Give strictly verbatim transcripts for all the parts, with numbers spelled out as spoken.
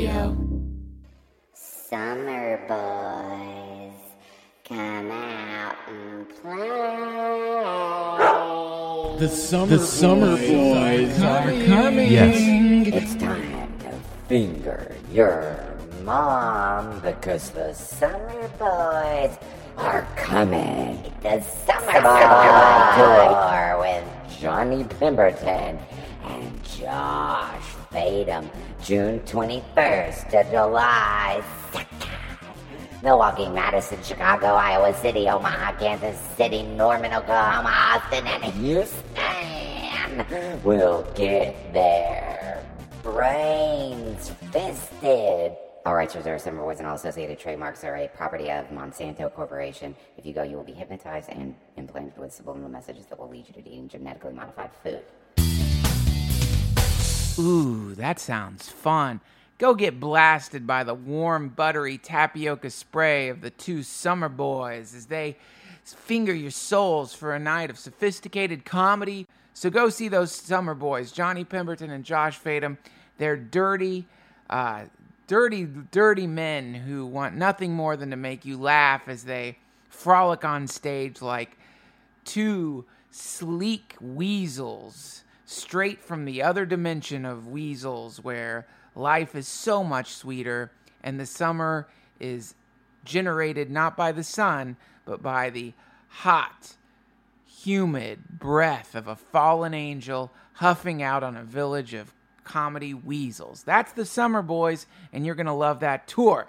Radio. Summer boys, come out and play. The summer, the summer boys, boys are coming. Yes. It's time to finger your mom because the summer boys are coming. The Summer Boy Tour with Johnny Pemberton and Josh Fadem, June twenty-first to July second. Milwaukee, Madison, Chicago, Iowa City, Omaha, Kansas City, Norman, Oklahoma, Austin, and Houston. We'll get their brains fisted. All rights reserved. Summer Boys and all associated trademarks are a property of Monsanto Corporation. If you go, you will be hypnotized and implanted with subliminal messages that will lead you to eating genetically modified food. Ooh, that sounds fun. Go get blasted by the warm, buttery tapioca spray of the two Summer Boys as they finger your souls for a night of sophisticated comedy. So go see those Summer Boys, Johnny Pemberton and Josh Fadem. They're dirty, uh, dirty, dirty men who want nothing more than to make you laugh as they frolic on stage like two sleek weasels straight from the other dimension of weasels where life is so much sweeter and the summer is generated not by the sun, but by the hot, humid breath of a fallen angel huffing out on a village of comedy weasels. That's the Summer Boys, and you're going to love that tour.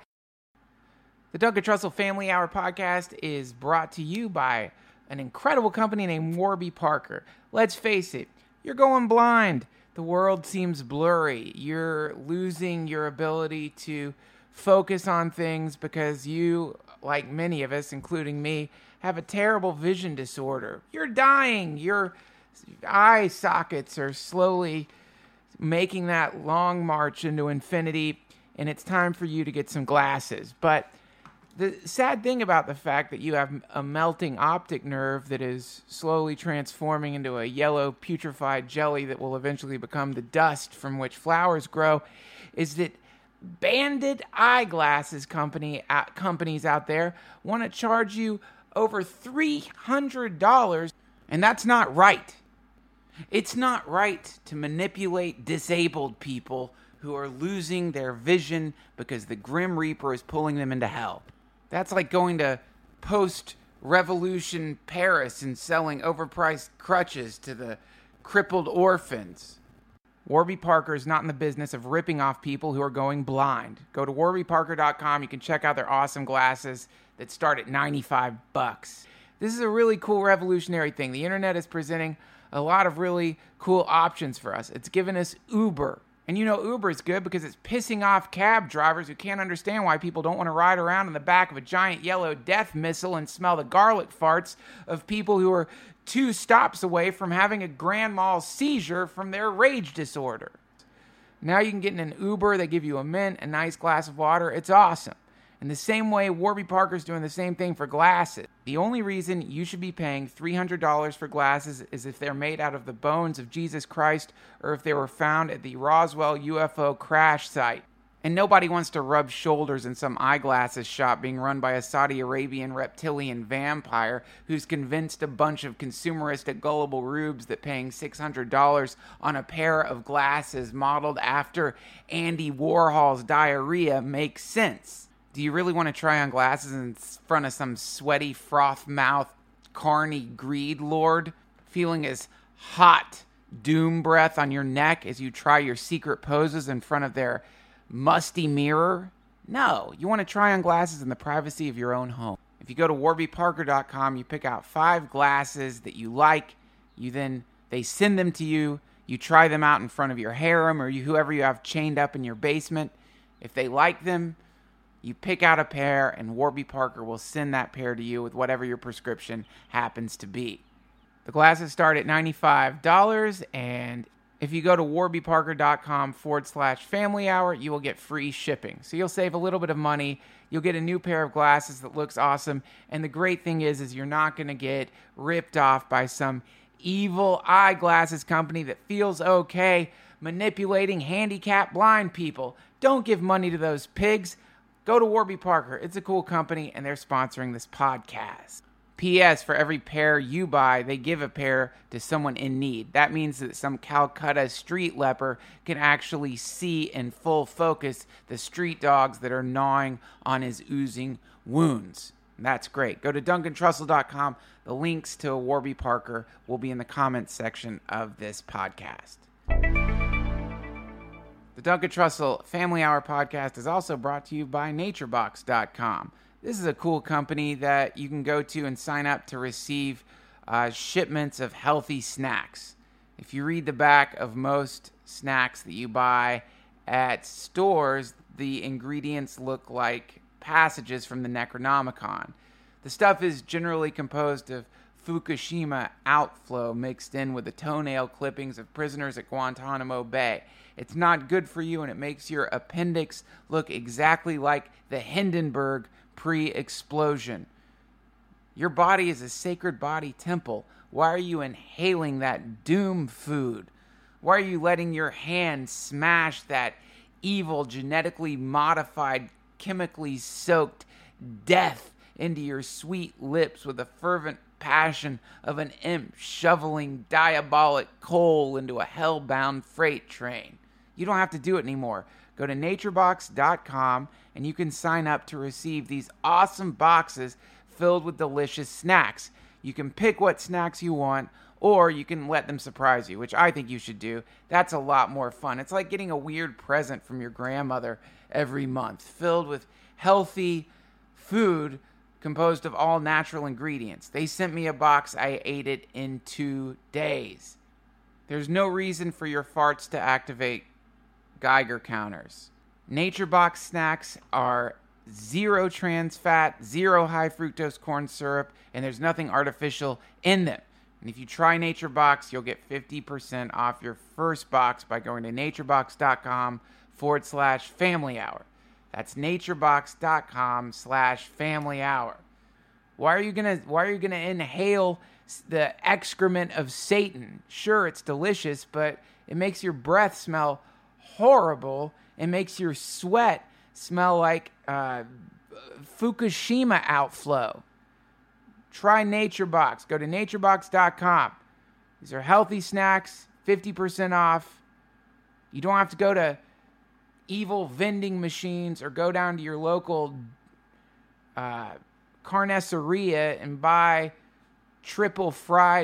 The Duncan Trussell Family Hour podcast is brought to you by an incredible company named Warby Parker. Let's face it, you're going blind. The world seems blurry. You're losing your ability to focus on things because you, like many of us, including me, have a terrible vision disorder. You're dying. Your eye sockets are slowly making that long march into infinity, and it's time for you to get some glasses. But the sad thing about the fact that you have a melting optic nerve that is slowly transforming into a yellow putrefied jelly that will eventually become the dust from which flowers grow is that banded eyeglasses company uh, companies out there want to charge you over three hundred dollars, and that's not right. It's not right to manipulate disabled people who are losing their vision because the Grim Reaper is pulling them into hell. That's like going to post-revolution Paris and selling overpriced crutches to the crippled orphans. Warby Parker is not in the business of ripping off people who are going blind. Go to warby parker dot com. You can check out their awesome glasses that start at ninety-five bucks. This is a really cool revolutionary thing. The internet is presenting a lot of really cool options for us. It's given us Uber. And you know Uber is good because it's pissing off cab drivers who can't understand why people don't want to ride around in the back of a giant yellow death missile and smell the garlic farts of people who are two stops away from having a grand mal seizure from their rage disorder. Now you can get in an Uber, they give you a mint, a nice glass of water. It's awesome. In the same way, Warby Parker's doing the same thing for glasses. The only reason you should be paying three hundred dollars for glasses is if they're made out of the bones of Jesus Christ or if they were found at the Roswell U F O crash site. And nobody wants to rub shoulders in some eyeglasses shop being run by a Saudi Arabian reptilian vampire who's convinced a bunch of consumeristic gullible rubes that paying six hundred dollars on a pair of glasses modeled after Andy Warhol's diarrhea makes sense. Do you really want to try on glasses in front of some sweaty, froth-mouthed, carny greed lord, feeling his hot doom breath on your neck as you try your secret poses in front of their musty mirror? No, you want to try on glasses in the privacy of your own home. If you go to warby parker dot com, you pick out five glasses that you like, you then, they send them to you, you try them out in front of your harem or you, whoever you have chained up in your basement. If they like them, you pick out a pair, and Warby Parker will send that pair to you with whatever your prescription happens to be. The glasses start at ninety-five dollars, and if you go to warby parker dot com forward slash family hour, you will get free shipping. So you'll save a little bit of money. You'll get a new pair of glasses that looks awesome. And the great thing is, is you're not going to get ripped off by some evil eyeglasses company that feels okay manipulating handicapped blind people. Don't give money to those pigs. Go to Warby Parker. It's a cool company, and they're sponsoring this podcast. P S. For every pair you buy, they give a pair to someone in need. That means that some Calcutta street leper can actually see in full focus the street dogs that are gnawing on his oozing wounds. That's great. Go to Duncan Trussell dot com. The links to Warby Parker will be in the comments section of this podcast. The Duncan Trussell Family Hour podcast is also brought to you by Nature Box dot com. This is a cool company that you can go to and sign up to receive uh, shipments of healthy snacks. If you read the back of most snacks that you buy at stores, the ingredients look like passages from the Necronomicon. The stuff is generally composed of Fukushima outflow mixed in with the toenail clippings of prisoners at Guantanamo Bay. It's not good for you, and it makes your appendix look exactly like the Hindenburg pre-explosion. Your body is a sacred body temple. Why are you inhaling that doom food? Why are you letting your hand smash that evil, genetically modified, chemically soaked death into your sweet lips with the fervent passion of an imp shoveling diabolic coal into a hell-bound freight train? You don't have to do it anymore. Go to Nature Box dot com and you can sign up to receive these awesome boxes filled with delicious snacks. You can pick what snacks you want, or you can let them surprise you, which I think you should do. That's a lot more fun. It's like getting a weird present from your grandmother every month, filled with healthy food composed of all natural ingredients. They sent me a box. I ate it in two days. There's no reason for your farts to activate Geiger counters. Nature Box snacks are zero trans fat, zero high fructose corn syrup, and there's nothing artificial in them. And if you try Nature Box, you'll get fifty percent off your first box by going to naturebox.com forward slash family hour. That's naturebox.com slash family hour. Why are you gonna why are you gonna inhale the excrement of Satan? Sure, it's delicious, but it makes your breath smell horrible. It makes your sweat smell like uh, Fukushima outflow. Try Nature Box. Go to naturebox dot com. These are healthy snacks, fifty percent off. You don't have to go to evil vending machines or go down to your local uh, carniceria and buy triple fried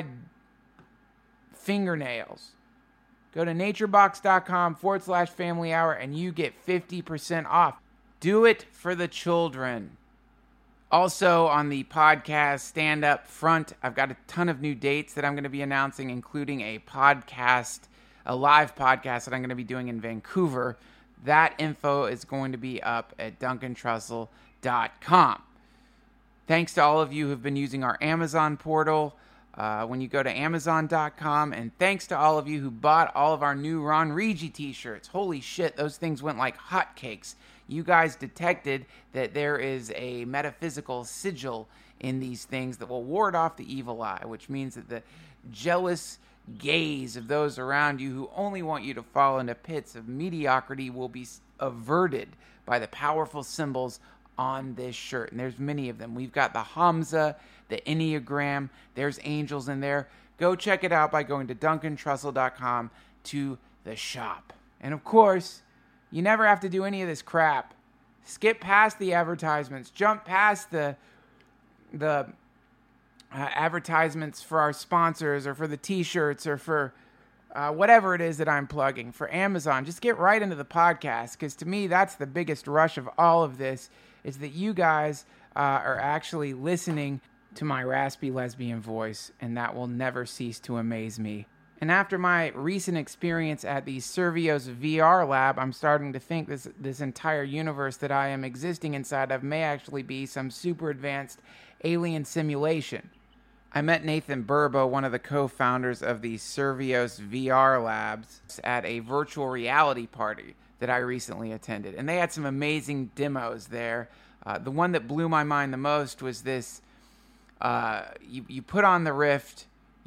fingernails. Go to naturebox.com forward slash family hour and you get fifty percent off. Do it for the children. Also on the podcast stand-up front, I've got a ton of new dates that I'm going to be announcing, including a podcast, a live podcast that I'm going to be doing in Vancouver. That info is going to be up at duncan trussell dot com. Thanks to all of you who've been using our Amazon portal uh, when you go to amazon dot com, and thanks to all of you who bought all of our new Ron Rigi t-shirts. Holy shit, those things went like hotcakes. You guys detected that there is a metaphysical sigil in these things that will ward off the evil eye, which means that the jealous gaze of those around you who only want you to fall into pits of mediocrity will be averted by the powerful symbols on this shirt. And there's many of them. We've got the Hamza, the Enneagram. There's angels in there. Go check it out by going to duncan trussell dot com to the shop. And of course, you never have to do any of this crap. Skip past the advertisements. Jump past the the uh, advertisements for our sponsors or for the t-shirts or for uh, whatever it is that I'm plugging. For Amazon, just get right into the podcast, because to me, that's the biggest rush of all of this, is that you guys uh, are actually listening to my raspy lesbian voice, and that will never cease to amaze me. And after my recent experience at the Survios V R lab, I'm starting to think this this entire universe that I am existing inside of may actually be some super advanced alien simulation. I met Nathan Burbo, one of the co-founders of the Survios V R labs, at a virtual reality party that I recently attended. And they had some amazing demos there. Uh, the one that blew my mind the most was this, uh, you, you put on the Rift,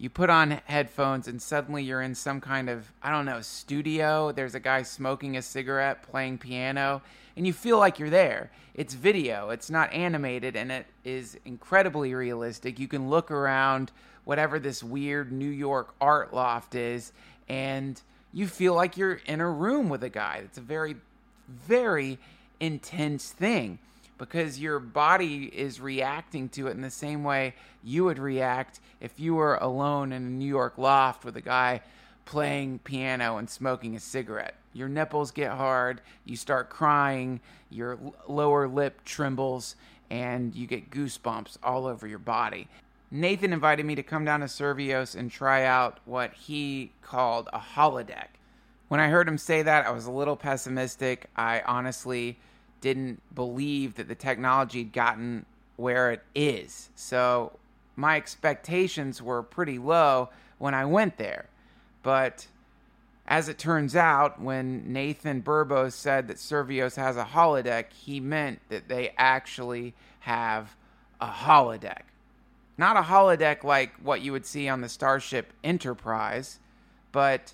you put on headphones and suddenly you're in some kind of, I don't know, studio. There's a guy smoking a cigarette, playing piano, and you feel like you're there. It's video. It's not animated, and it is incredibly realistic. You can look around whatever this weird New York art loft is, and you feel like you're in a room with a guy. It's a very, very intense thing because your body is reacting to it in the same way you would react if you were alone in a New York loft with a guy playing piano and smoking a cigarette. Your nipples get hard, you start crying, your lower lip trembles, and you get goosebumps all over your body. Nathan invited me to come down to Survios and try out what he called a holodeck. When I heard him say that, I was a little pessimistic. I honestly didn't believe that the technology had gotten where it is. So my expectations were pretty low when I went there. But as it turns out, when Nathan Burbos said that Survios has a holodeck, he meant that they actually have a holodeck. Not a holodeck like what you would see on the Starship Enterprise, but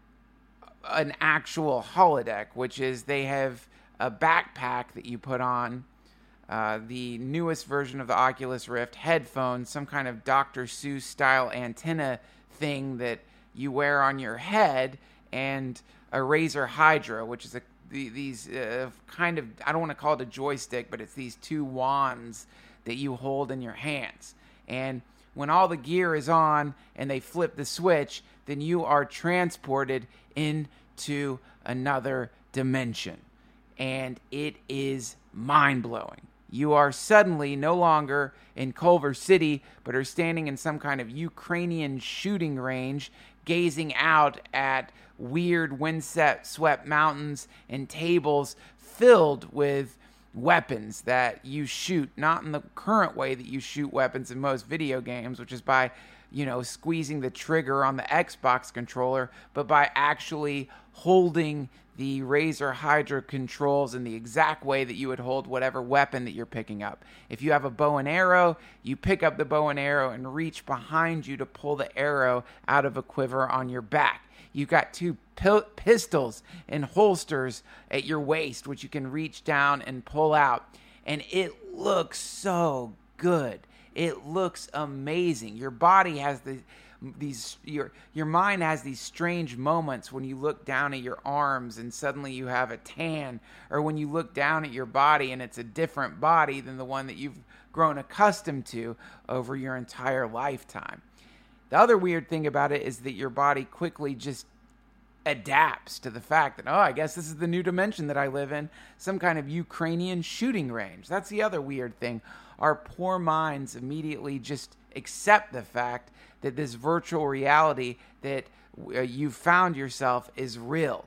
an actual holodeck, which is they have a backpack that you put on, uh, the newest version of the Oculus Rift, headphones, some kind of Doctor Seuss style antenna thing that you wear on your head, and a Razer Hydra, which is a the, these uh, kind of, I don't want to call it a joystick, but it's these two wands that you hold in your hands. And when all the gear is on and they flip the switch, then you are transported into another dimension. And it is mind-blowing. You are suddenly no longer in Culver City, but are standing in some kind of Ukrainian shooting range, gazing out at weird wind-swept mountains and tables filled with weapons that you shoot, not in the current way that you shoot weapons in most video games, which is by, you know, squeezing the trigger on the Xbox controller, but by actually holding the Razer Hydra controls in the exact way that you would hold whatever weapon that you're picking up. If you have a bow and arrow, you pick up the bow and arrow and reach behind you to pull the arrow out of a quiver on your back. You've got two pil- pistols and holsters at your waist, which you can reach down and pull out. And it looks so good. It looks amazing. Your body has the these your your mind has these strange moments when you look down at your arms and suddenly you have a tan, or when you look down at your body and it's a different body than the one that you've grown accustomed to over your entire lifetime. The other weird thing about it is that your body quickly just adapts to the fact that, oh, I guess this is the new dimension that I live in, some kind of Ukrainian shooting range. That's the other weird thing. Our poor minds immediately just accept the fact that this virtual reality that uh, you found yourself is real.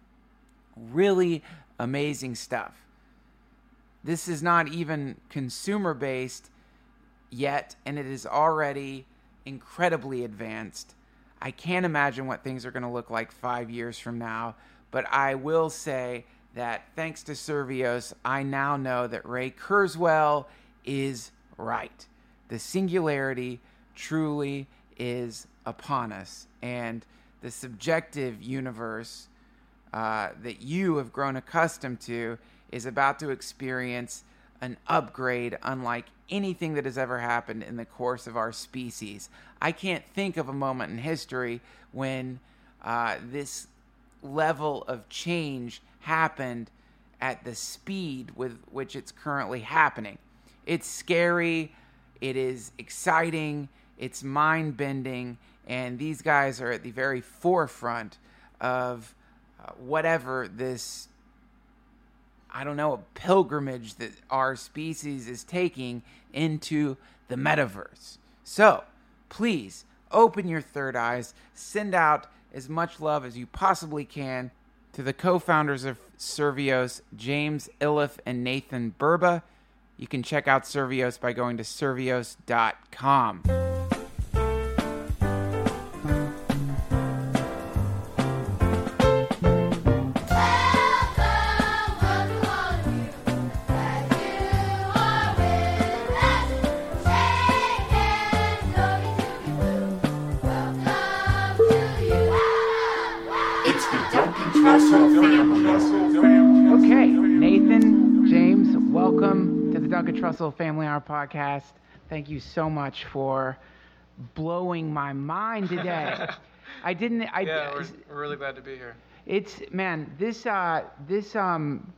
Really amazing stuff. This is not even consumer-based yet, and it is already incredibly advanced. I can't imagine what things are going to look like five years from now, but I will say that thanks to Survios, I now know that Ray Kurzweil is right. The singularity truly is upon us, and the subjective universe uh, that you have grown accustomed to is about to experience an upgrade unlike anything that has ever happened in the course of our species. I can't think of a moment in history when uh, this level of change happened at the speed with which it's currently happening. It's scary, it is exciting, it's mind-bending, and these guys are at the very forefront of uh, whatever this, I don't know, a pilgrimage that our species is taking into the metaverse. So, please, open your third eyes, send out as much love as you possibly can to the co-founders of Survios, James Iliff and Nathan Burba. You can check out Survios by going to survios dot com. Okay, Nathan, James, welcome to the Duncan Trussell Family Hour podcast. Thank you so much for blowing my mind today. I didn't. I, yeah, we're, we're really glad to be here. It's man, this uh, this um,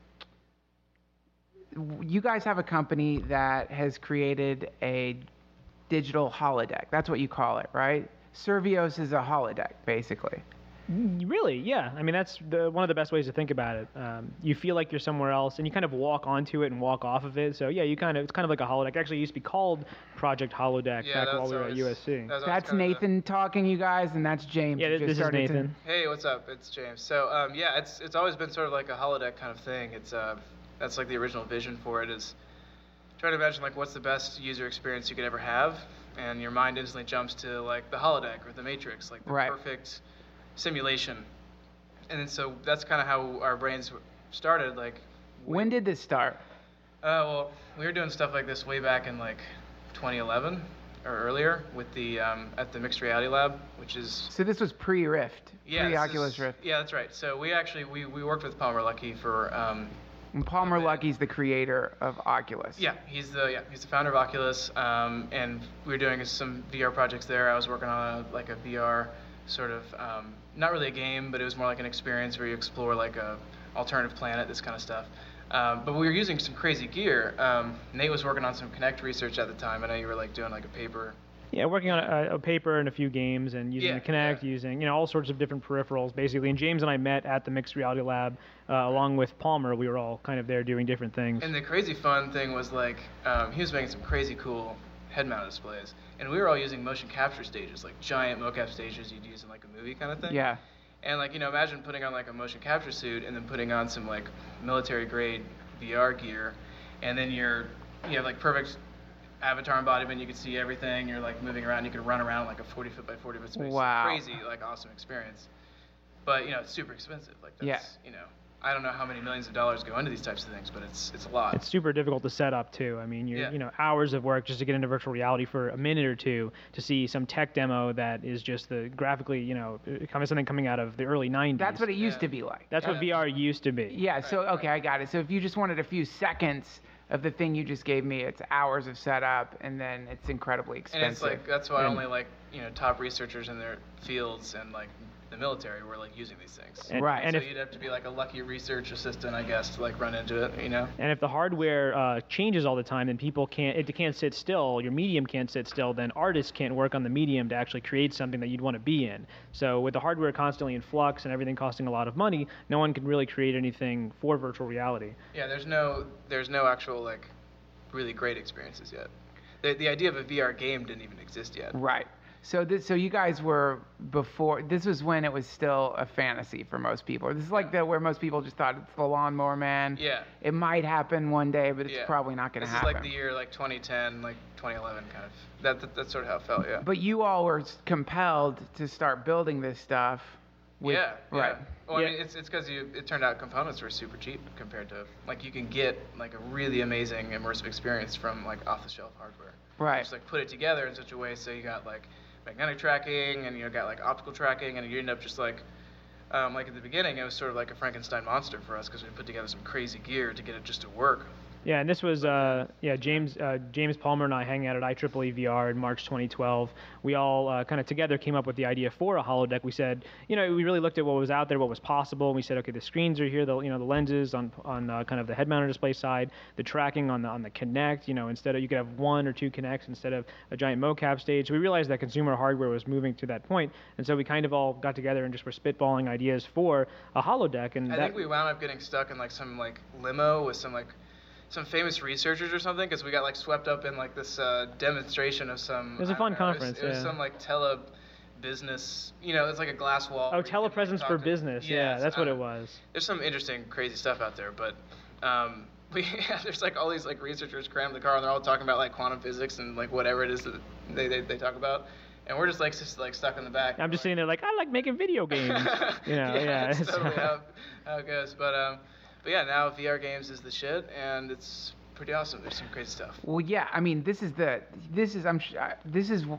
you guys have a company that has created a digital holodeck. That's what you call it, right? Survios is a holodeck, basically. Really, yeah. I mean, that's the, one of the best ways to think about it. Um, you feel like you're somewhere else, and you kind of walk onto it and walk off of it. So yeah, you kind of it's kind of like a holodeck. It actually used to be called Project Holodeck yeah, back while we were always, at U S C. That's, That's Nathan talking, you guys, and that's James. Yeah, this is Nathan. To... Hey, what's up? It's James. So um, yeah, it's it's always been sort of like a holodeck kind of thing. It's uh, that's like the original vision for it is try to imagine like what's the best user experience you could ever have, and your mind instantly jumps to like the holodeck or the Matrix, like the right. perfect simulation. And then so that's kind of how our brains started. Like, when did this start? Uh, well, we were doing stuff like this way back in like twenty eleven or earlier with the um, at the Mixed Reality Lab, which is. So this was pre-Rift, yeah, pre-Oculus is, Rift. Yeah, that's right. So we actually we, we worked with Palmer Luckey for. Um, and Palmer Luckey's the creator of Oculus. Yeah, he's the yeah he's the founder of Oculus, um, and we were doing some V R projects there. I was working on a, like a V R sort of. Um, Not really a game, but it was more like an experience where you explore like a alternative planet, this kind of stuff. Um, but we were using some crazy gear. Um, Nate was working on some Kinect research at the time. I know you were like doing like a paper. Yeah, working on a, a paper and a few games and using yeah, the Kinect, yeah. using you know all sorts of different peripherals basically. And James and I met at the Mixed Reality Lab uh, along with Palmer. We were all kind of there doing different things. And the crazy fun thing was like um, he was making some crazy cool head-mounted displays, and we were all using motion capture stages, like giant mocap stages you'd use in like a movie kind of thing. Yeah. And like you know, imagine putting on like a motion capture suit and then putting on some like military-grade V R gear, and then you're you have like perfect avatar embodiment. You can see everything. You're like moving around. You can run around like a forty foot by forty foot space. Wow. Crazy, like awesome experience. But you know, it's super expensive. Like that's yeah. you know. I don't know how many millions of dollars go into these types of things, but it's it's a lot. It's super difficult to set up too. I mean, you're yeah. you know hours of work just to get into virtual reality for a minute or two to see some tech demo that is just the graphically you know coming something coming out of the early nineties. That's what it used yeah. to be like. That's yeah. what V R used to be. Yeah. So okay, I got it. So if you just wanted a few seconds of the thing you just gave me, it's hours of setup, and then it's incredibly expensive. And it's like that's why and, only like you know top researchers in their fields and like the military were like using these things. And, right. And so if, you'd have to be like a lucky research assistant, I guess, to like run into it, you know. And if the hardware uh, changes all the time, then people can't it can't sit still. Your medium can't sit still. Then artists can't work on the medium to actually create something that you'd want to be in. So with the hardware constantly in flux and everything costing a lot of money, no one can really create anything for virtual reality. Yeah, there's no there's no actual like really great experiences yet. The the idea of a V R game didn't even exist yet. Right. So this, so you guys were before. This was when it was still a fantasy for most people. This is like the where most people just thought it's the Lawnmower Man. Yeah. It might happen one day, but it's Yeah. probably not going to This happen. is like the year like twenty ten, like twenty eleven, kind of. That, that that's sort of how it felt. Yeah. But you all were compelled to start building this stuff. With, yeah. Right. Yeah. Well, Yeah. I mean, it's it's because you it turned out components were super cheap compared to like you can get like a really amazing immersive experience from like off the shelf hardware. Right. Just like put it together in such a way so you got like magnetic tracking and you got like optical tracking, and you end up just like um, like at the beginning it was sort of like a Frankenstein monster for us because we put together some crazy gear to get it just to work. Yeah, and this was uh, yeah James uh, James Palmer and I hang out at I triple E V R in March twenty twelve. We all uh, kind of together came up with the idea for a holodeck. We said, you know, we really looked at what was out there, what was possible, and we said, okay, the screens are here, the you know the lenses on on uh, kind of the head-mounted display side, the tracking on the on the Kinect. You know, instead of you could have one or two Kinects instead of a giant mocap stage. So we realized that consumer hardware was moving to that point, and so we kind of all got together and just were spitballing ideas for a holodeck. And I that, think we wound up getting stuck in like some like limo with some like some famous researchers or something because we got like swept up in like this uh, demonstration of some. It was a fun conference. It was, it was yeah. some like tele business. You know, it's like a glass wall. Oh, telepresence for business. Yeah, Yes, that's what uh, it was. There's some interesting, crazy stuff out there, but um, we yeah, there's like all these like researchers crammed in the car and they're all talking about like quantum physics and like whatever it is that they they, they talk about. And we're just like just like stuck in the back. I'm just sitting there like, I like making video games. You know, yeah, yeah. that's it's, totally how, how it goes. But um, but yeah, now V R games is the shit, and it's pretty awesome. There's some crazy stuff. Well, yeah. I mean, this is the. This is. I'm. sh- I- This is.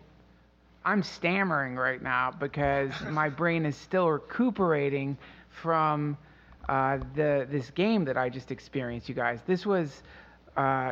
I'm stammering right now because my brain is still recuperating from uh, the this game that I just experienced, you guys. This was uh,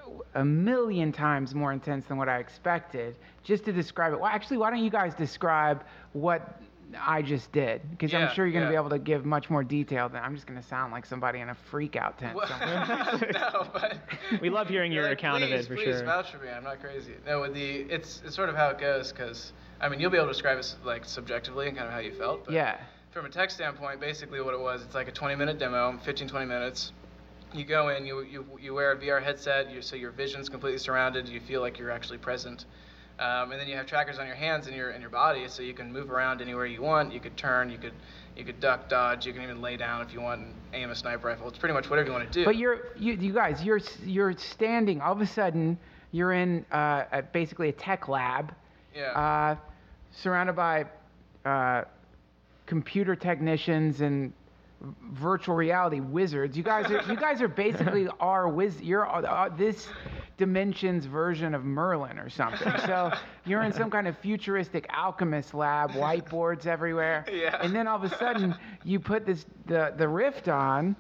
a million times more intense than what I expected. Just to describe it, well, actually, why don't you guys describe what I just did? Because Yeah, I'm sure you're going to yeah. be able to give much more detail than I'm just going to sound like somebody in a freak out tent Well, somewhere. no, but We love hearing your You're like, account please, of it for please sure. vouch for me. I'm not crazy. No, with the it's it's sort of how it goes because I mean you'll be able to describe it like subjectively and kind of how you felt. But Yeah. From a tech standpoint, basically what it was, it's like a twenty minute demo, fifteen, twenty minutes. You go in, you you, you wear a V R headset, you, so your vision's completely surrounded. You feel like you're actually present. Um, and then you have trackers on your hands and your and your body, so you can move around anywhere you want. You could turn, you could you could duck, dodge. You can even lay down if you want and aim a sniper rifle. It's pretty much whatever you want to do. But you're you, you guys, you're you're standing. All of a sudden, you're in uh, a, basically a tech lab, yeah. uh, surrounded by uh, computer technicians and virtual reality wizards. You guys are you guys are basically our wiz. You're uh, this dimension's version of Merlin or something. So you're in some kind of futuristic alchemist lab, whiteboards everywhere. Yeah. And then all of a sudden you put this the the Rift on,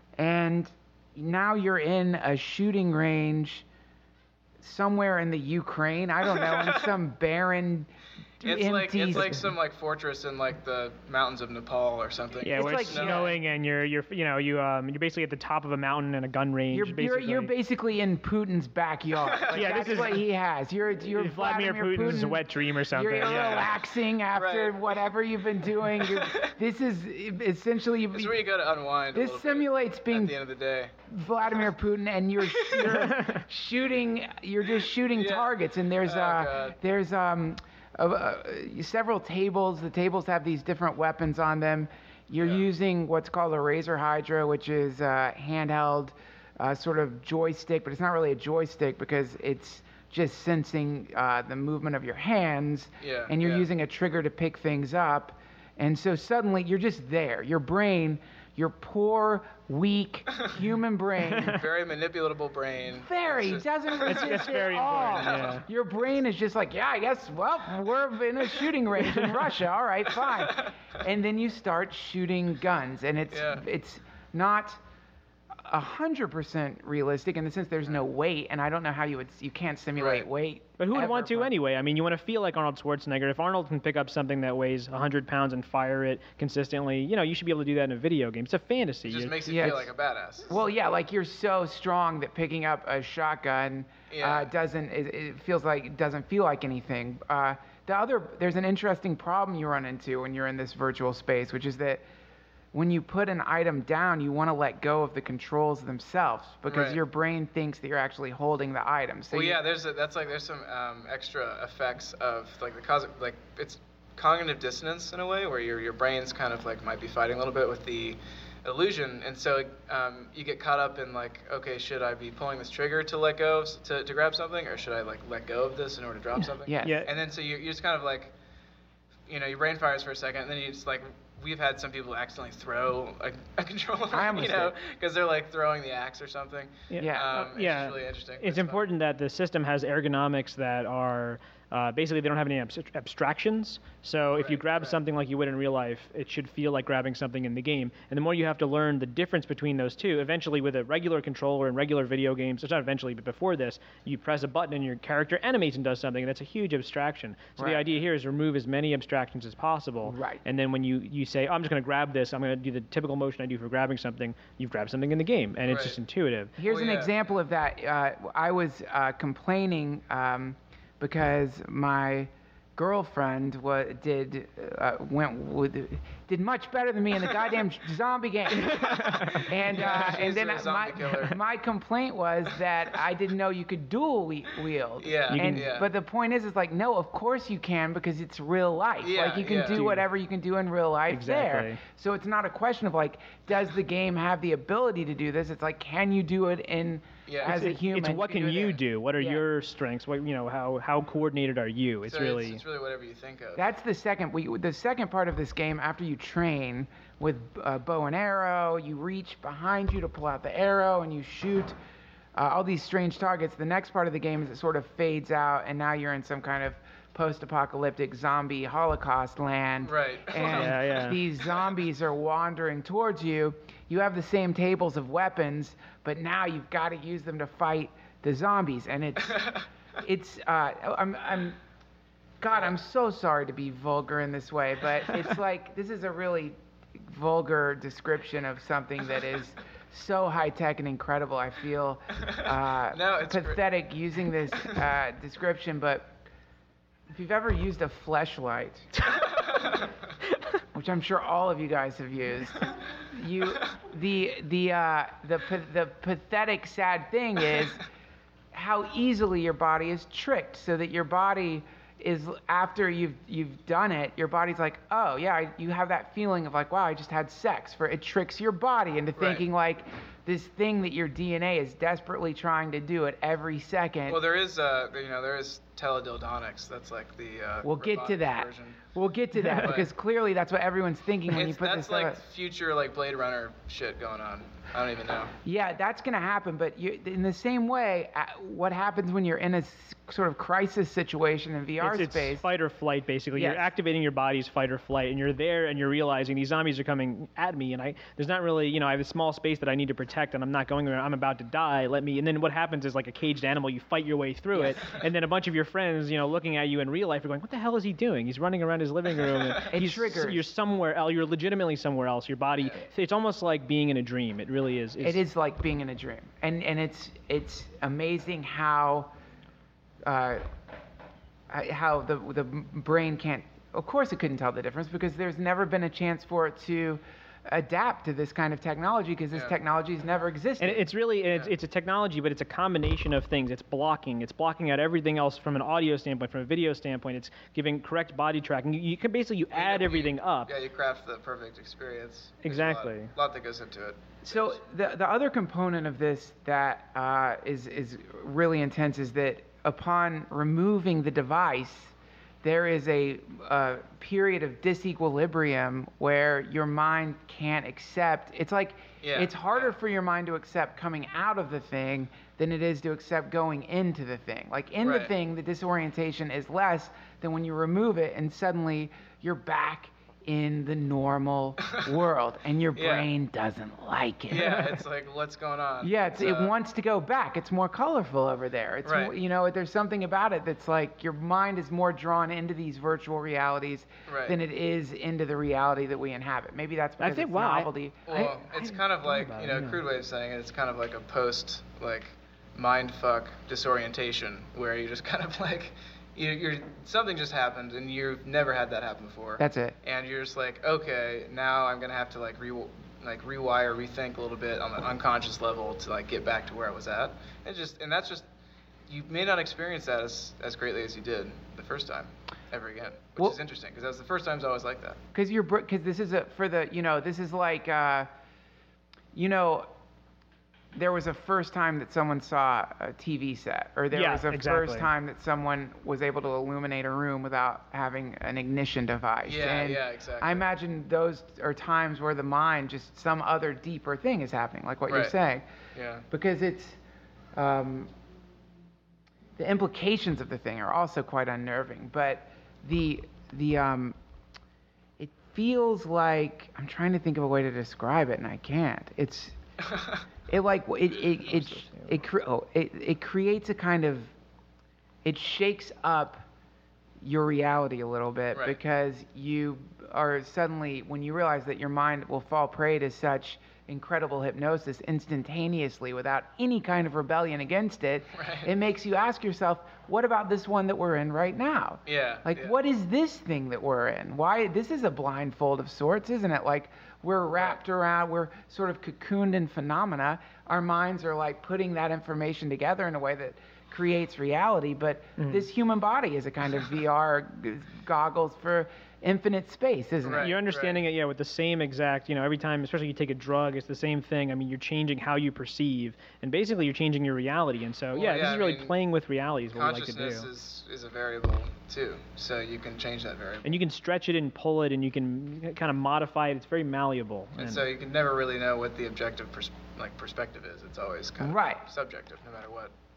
and now you're in a shooting range somewhere in the Ukraine. I don't know, in some barren. It's like empty- it's like some like fortress in like the mountains of Nepal or something. Yeah, It's where like- it's snowing and you're you're you know you um you're basically at the top of a mountain in a gun range. You're, you're, basically. you're basically in Putin's backyard. Like, Yeah, this that's is- what he has. You're you're Vladimir Putin's Putin. wet dream or something. You're, you're yeah. relaxing after Right. whatever you've been doing. You're, this is essentially It's where you go to unwind. a this little bit simulates at being the end of the day. Vladimir Putin, and you're, you're shooting. You're just shooting Yeah. targets, and there's Oh, uh God. there's um uh, uh, several tables. The tables have these different weapons on them. You're Yeah. using what's called a Razer Hydra, which is a handheld uh, sort of joystick, but it's not really a joystick because it's just sensing uh, the movement of your hands, Yeah, and you're yeah. using a trigger to pick things up. And so suddenly you're just there. Your brain, your poor, weak human brain, Very manipulatable brain. very It's just- doesn't resist that's at very all. important, yeah. Your brain is just like, yeah, I guess. Well, we're in a shooting range in Russia. All right, fine. And then you start shooting guns, and it's Yeah. it's not a hundred percent realistic in the sense there's no weight, and I don't know how you would you can't simulate Right. weight. But who would ever, want to but- anyway? I mean, you want to feel like Arnold Schwarzenegger. If Arnold can pick up something that weighs one hundred pounds and fire it consistently, you know, you should be able to do that in a video game. It's a fantasy. It just You- makes you Yeah, feel like it's- a badass. Well, yeah, like you're so strong that picking up a shotgun Yeah. uh, doesn't. It, it feels like it doesn't feel like anything. Uh, the other, there's an interesting problem you run into when you're in this virtual space, which is that when you put an item down, you want to let go of the controls themselves because Right. your brain thinks that you're actually holding the item. So well, you- yeah, there's a, that's like there's some um, extra effects of like the cause like it's cognitive dissonance in a way where your your brain's kind of like might be fighting a little bit with the illusion, and so um, you get caught up in like, okay, should I be pulling this trigger to let go of, s- to to grab something, or should I like let go of this in order to drop something? Yes. Yeah. And then so you you just kind of like, you know, your brain fires for a second, and then you just like. We've had some people accidentally throw a, a controller, I almost you know, did. because they're like throwing the axe or something. Yeah. Um, Uh, yeah. It's really interesting. It's fun. important that the system has ergonomics that are uh, basically they don't have any abs- abstractions. So if you Right, grab right. something like you would in real life, it should feel like grabbing something in the game. And the more you have to learn the difference between those two, eventually with a regular controller and regular video games, it's not eventually, but before this, you press a button and your character animates and does something, and that's a huge abstraction. So Right. the idea here is remove as many abstractions as possible. Right. And then when you, you say, oh, I'm just going to grab this, I'm going to do the typical motion I do for grabbing something, you've grabbed something in the game, and it's Right. just intuitive. Here's Well, an yeah. example of that. Uh, I was uh, complaining um, because my girlfriend wa- did uh, went with did much better than me in the goddamn zombie game. and uh, Yeah, and she's then a I- zombie my killer. my complaint was that I didn't know you could dual we- wield. Yeah, You And, yeah. But the point is, is like, no, of course you can because it's real life. Yeah, like you can yeah. do Dude. whatever you can do in real life Exactly. there. So it's not a question of like, does the game have the ability to do this? It's like, can you do it in Yeah. as a It's- human? It's what you can do it you there. do? What are Yeah. your strengths? What you know? How how coordinated are you? It's So really it's, it's really whatever you think of. That's the second. We, the second part of this game, after you train with uh, bow and arrow, you reach behind you to pull out the arrow, and you shoot uh, all these strange targets. The next part of the game is it sort of fades out, and now you're in some kind of post-apocalyptic zombie Holocaust land. Right. And Yeah, yeah. these zombies are wandering towards you. You have the same tables of weapons, but now you've got to use them to fight the zombies. And it's, it's, uh, I'm, I'm, God, I'm so sorry to be vulgar in this way, but it's like, this is a really vulgar description of something that is so high-tech and incredible. I feel uh, No, it's gr- pathetic using this uh, description, but if you've ever used a fleshlight, which I'm sure all of you guys have used, you the the uh, the pa- the pathetic, sad thing is how easily your body is tricked, so that your body is, after you've you've done it, your body's like, oh yeah, I, you have that feeling of like, wow, I just had sex. For it tricks your body into thinking Right. like this thing that your D N A is desperately trying to do at every second. Well, there is, uh, you know, there is teledildonics. That's like the. Uh, We'll get to robotic that. version. We'll get to that But- because clearly that's what everyone's thinking when you It's, put that's this like up. future like Blade Runner shit going on. I don't even know. Yeah, that's going to happen. But you, in the same way, uh, what happens when you're in a s- sort of crisis situation in V R It's, space? it's fight or flight, basically. Yes. You're activating your body's fight or flight, and you're there, and you're realizing these zombies are coming at me, and I there's not really, you know, I have a small space that I need to protect, and I'm not going there. I'm about to die. Let me. And then what happens is, like a caged animal, you fight your way through it, and then a bunch of your friends, you know, looking at you in real life, are going, "What the hell is he doing? He's running around his living room." And It he's, triggers. You're somewhere else. You're legitimately somewhere else. Your body. It's almost like being in a dream. It really is. It's, It is like being in a dream, and and it's it's amazing how uh, how the the brain can't. Of course, it couldn't tell the difference because there's never been a chance for it to adapt to this kind of technology because this Yeah. technology has never existed. And it's really it's, it's a technology, but it's a combination of things. It's blocking. It's blocking out everything else from an audio standpoint, from a video standpoint. It's giving correct body tracking. You, you can basically you add You- everything up. Yeah, you craft the perfect experience. There's Exactly. A lot, lot that goes into it. So the the other component of this that uh, is is really intense is that upon removing the device, there is a, uh period of disequilibrium where your mind can't accept. It's like Yeah, it's harder yeah. for your mind to accept coming out of the thing than it is to accept going into the thing. Like in the Right. thing, the disorientation is less than when you remove it and suddenly you're back in the normal world and your Yeah. brain doesn't like it. Yeah, it's like, what's going on? Yeah, it's, it uh, wants to go back. It's more colorful over there. It's Right. more, you know, there's something about it that's like your mind is more drawn into these virtual realities Right. than it is into the reality that we inhabit. Maybe that's because think- it's wow, I- novelty. Well, I- I it's hadn't kind of thought like, about you it, know, a yeah. crude way of saying it, it's kind of like a post, like, mind fuck disorientation, where you just kind of like, you, you're, something just happened, and you've never had that happen before. That's it. And you're just like, okay, now I'm gonna have to like re, like rewire, rethink a little bit on the unconscious level to like get back to where I was at. And just, and that's just, you may not experience that as, as greatly as you did the first time, ever again, which Well- is interesting, because that was the first times I was like that. Because you're because this is a for the you know this is like uh, you know there was a first time that someone saw a T V set, or there Yeah, was a exactly. first time that someone was able to illuminate a room without having an ignition device. Yeah, and yeah, exactly. I imagine those are times where the mind just some other deeper thing is happening, like what you're Right. saying, Yeah. because it's um, the implications of the thing are also quite unnerving, but the the um, it feels like I'm trying to think of a way to describe it and I can't. It's it like it it it it, cre- oh, it it creates a kind of it shakes up your reality a little bit Right. because you are suddenly when you realize that your mind will fall prey to such incredible hypnosis instantaneously without any kind of rebellion against it, Right. it makes you ask yourself, what about this one that we're in right now? Yeah, Like, yeah. what is this thing that we're in? Why? This is a blindfold of sorts, isn't it? Like, we're wrapped around, we're sort of cocooned in phenomena. Our minds are like putting that information together in a way that creates reality. But Mm-hmm. this human body is a kind of V R g- goggles for infinite space, isn't Right. it? You're understanding it, yeah, with the same exact, you know, every time, especially you take a drug, it's the same thing. I mean, you're changing how you perceive, and basically you're changing your reality. And so, Well, yeah, this yeah, is I really mean, playing with reality is what we like to Consciousness do. is, is a variable too, so you can change that variable. And you can stretch it and pull it, and you can kind of modify it. It's very malleable. And so you can never really know what the objective pers- like perspective is. It's always kind of Right. subjective, no matter what.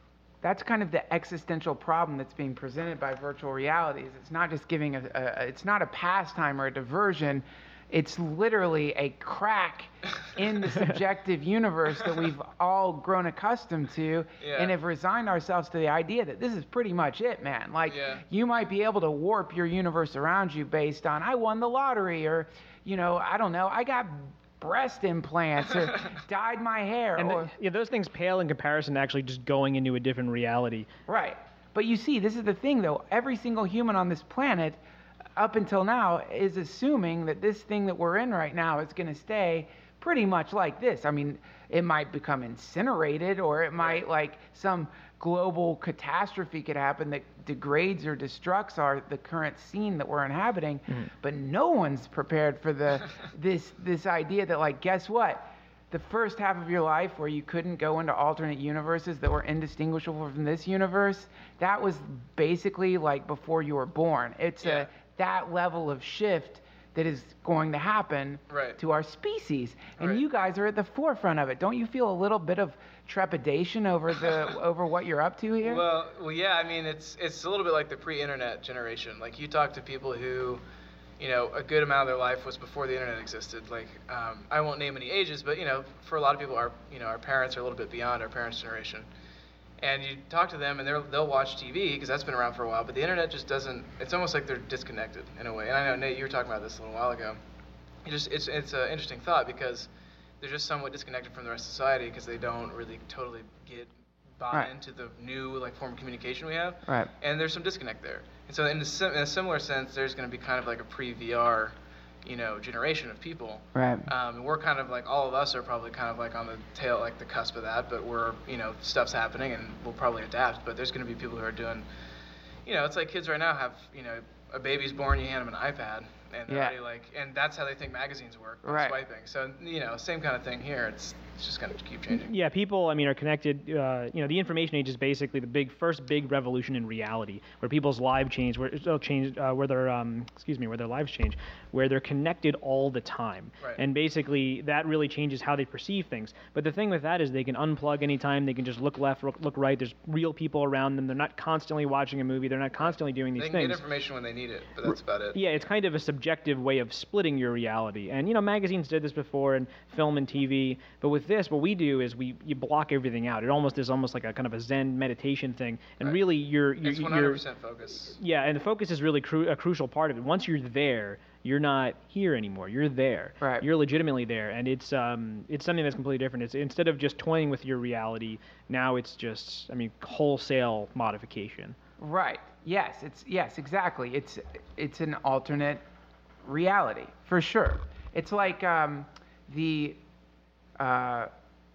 that's kind of the existential problem that's being presented by virtual realities. It's not just giving a, a it's not a pastime or a diversion. It's literally a crack in the subjective universe that we've all grown accustomed to, Yeah. and have resigned ourselves to the idea that this is pretty much it, man. Like, Yeah. you might be able to warp your universe around you based on, I won the lottery, or, you know, I don't know, I got breast implants, or dyed my hair. And or, the, yeah, those things pale in comparison to actually just going into a different reality. Right. But you see, this is the thing, though. Every single human on this planet, up until now, is assuming that this thing that we're in right now is going to stay pretty much like this. I mean, it might become incinerated, or it might, like, some global catastrophe could happen that degrades or destructs our the current scene that we're inhabiting. Mm-hmm. But no one's prepared for the this this idea that, like, guess what? The first half of your life where you couldn't go into alternate universes that were indistinguishable from this universe, that was basically like before you were born. It's Yeah. a that level of shift that is going to happen Right. to our species, and Right. you guys are at the forefront of it. Don't you feel a little bit of trepidation over the over what you're up to here? Well, well, yeah. I mean, it's it's a little bit like the pre-internet generation. Like, you talk to people who, you know, a good amount of their life was before the internet existed. Like, um, I won't name any ages, but, you know, for a lot of people, our you know our parents are a little bit beyond our parents' generation. And you talk to them, and they'll they'll watch T V because that's been around for a while. But the internet just doesn't. It's almost like they're disconnected in a way. And I know, Nate, you were talking about this a little while ago. It just it's it's an interesting thought because they're just somewhat disconnected from the rest of society because they don't really totally get buy Right. into the new like form of communication we have. Right. And there's some disconnect there. And so in a, sim- in a similar sense, there's going to be kind of like a pre-V R, you know, generation of people. Right. Um, and we're kind of like, all of us are probably kind of like on the tail, like the cusp of that, but we're, you know, stuff's happening and we'll probably adapt. But there's going to be people who are doing, you know, it's like kids right now have, you know, a baby's born, you hand them an iPad, and they're Yeah. already like, and that's how they think magazines work, by Right. swiping. So, you know, same kind of thing here. It's, it's just going to keep changing. Yeah, people, I mean, are connected. Uh, you know, the information age is basically the big first big revolution in reality, where people's lives change, where they'll change, uh, where their um, excuse me, where their lives change, where they're connected all the time, Right. and basically that really changes how they perceive things. But the thing with that is they can unplug anytime. They can just look left, look, look right. There's real people around them. They're not constantly watching a movie. They're not constantly doing these They can things. get information when they need it, but that's about it. Yeah, it's kind of a subjective way of splitting your reality. And, you know, magazines did this before, and film and T V. But with this, what we do is we you block everything out. It almost is almost like a kind of a Zen meditation thing. And Right. really, you're, you're, It's one you're hundred percent focus. yeah, and the focus is really cru- a crucial part of it. Once you're there, you're not here anymore. You're there. Right. You're legitimately there, and it's um it's something that's completely different. It's instead of just toying with your reality, now it's just I mean wholesale modification. Right. Yes. It's yes. Exactly. It's it's an alternate reality for sure. It's like um, the, uh,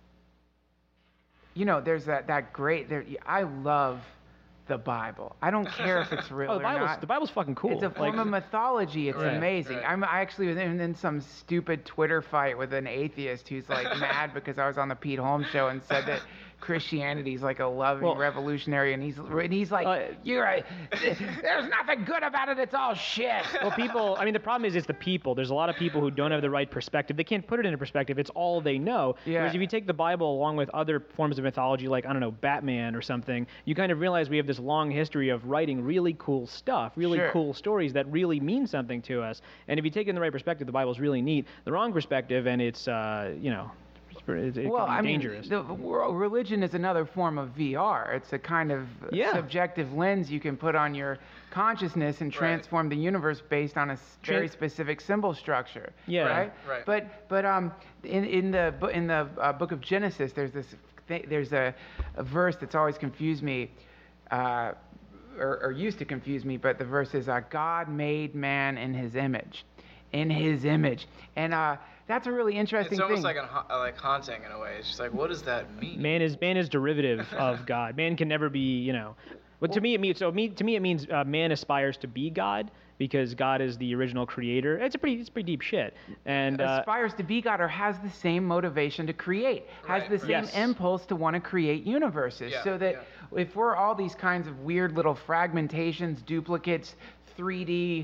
you know, there's that that great. There, I love the Bible. I don't care if it's real Oh, the or Bible's not. the Bible's fucking cool. It's a Like- form of mythology. It's Right, amazing. right. I'm I actually was in, in some stupid Twitter fight with an atheist who's like mad because I was on the Pete Holmes show and said that Christianity is like a loving Well- revolutionary, and he's and he's like, Uh, you're right. There's nothing good about it. It's all shit. Well, people, I mean, the problem is it's the people. There's a lot of people who don't have the right perspective. They can't put it into perspective. It's all they know. Yeah. Whereas if you take the Bible along with other forms of mythology, like, I don't know, Batman or something, you kind of realize we have this long history of writing really cool stuff, really Sure. cool stories that really mean something to us. And if you take it in the right perspective, the Bible's really neat. The wrong perspective, and it's, uh, you know, it's, it's, it Well, can be I mean, dangerous. the, well, religion is another form of V R. It's a kind of Yeah. subjective lens you can put on your consciousness and transform the universe based on a s- very Tran- specific symbol structure. Yeah. Right. Right. But but um in in the bu- in the uh, book of Genesis, there's this th- there's a, a verse that's always confused me. Uh, or, or used to confuse me, but the verse is, uh, God made man in his image. In his image. And uh, that's a really interesting It's almost thing. like an, ha- like haunting in a way. It's just like, what does that mean? Man is man is derivative of God. Man can never be, you know. But to me, it means so. Me, to me, it means uh, man aspires to be God because God is the original creator. It's a pretty, it's pretty deep shit. And uh, aspires to be God or has the same motivation to create, has Right, the right. same Yes. impulse to want to create universes. Yeah, so that if we're all these kinds of weird little fragmentations, duplicates, three D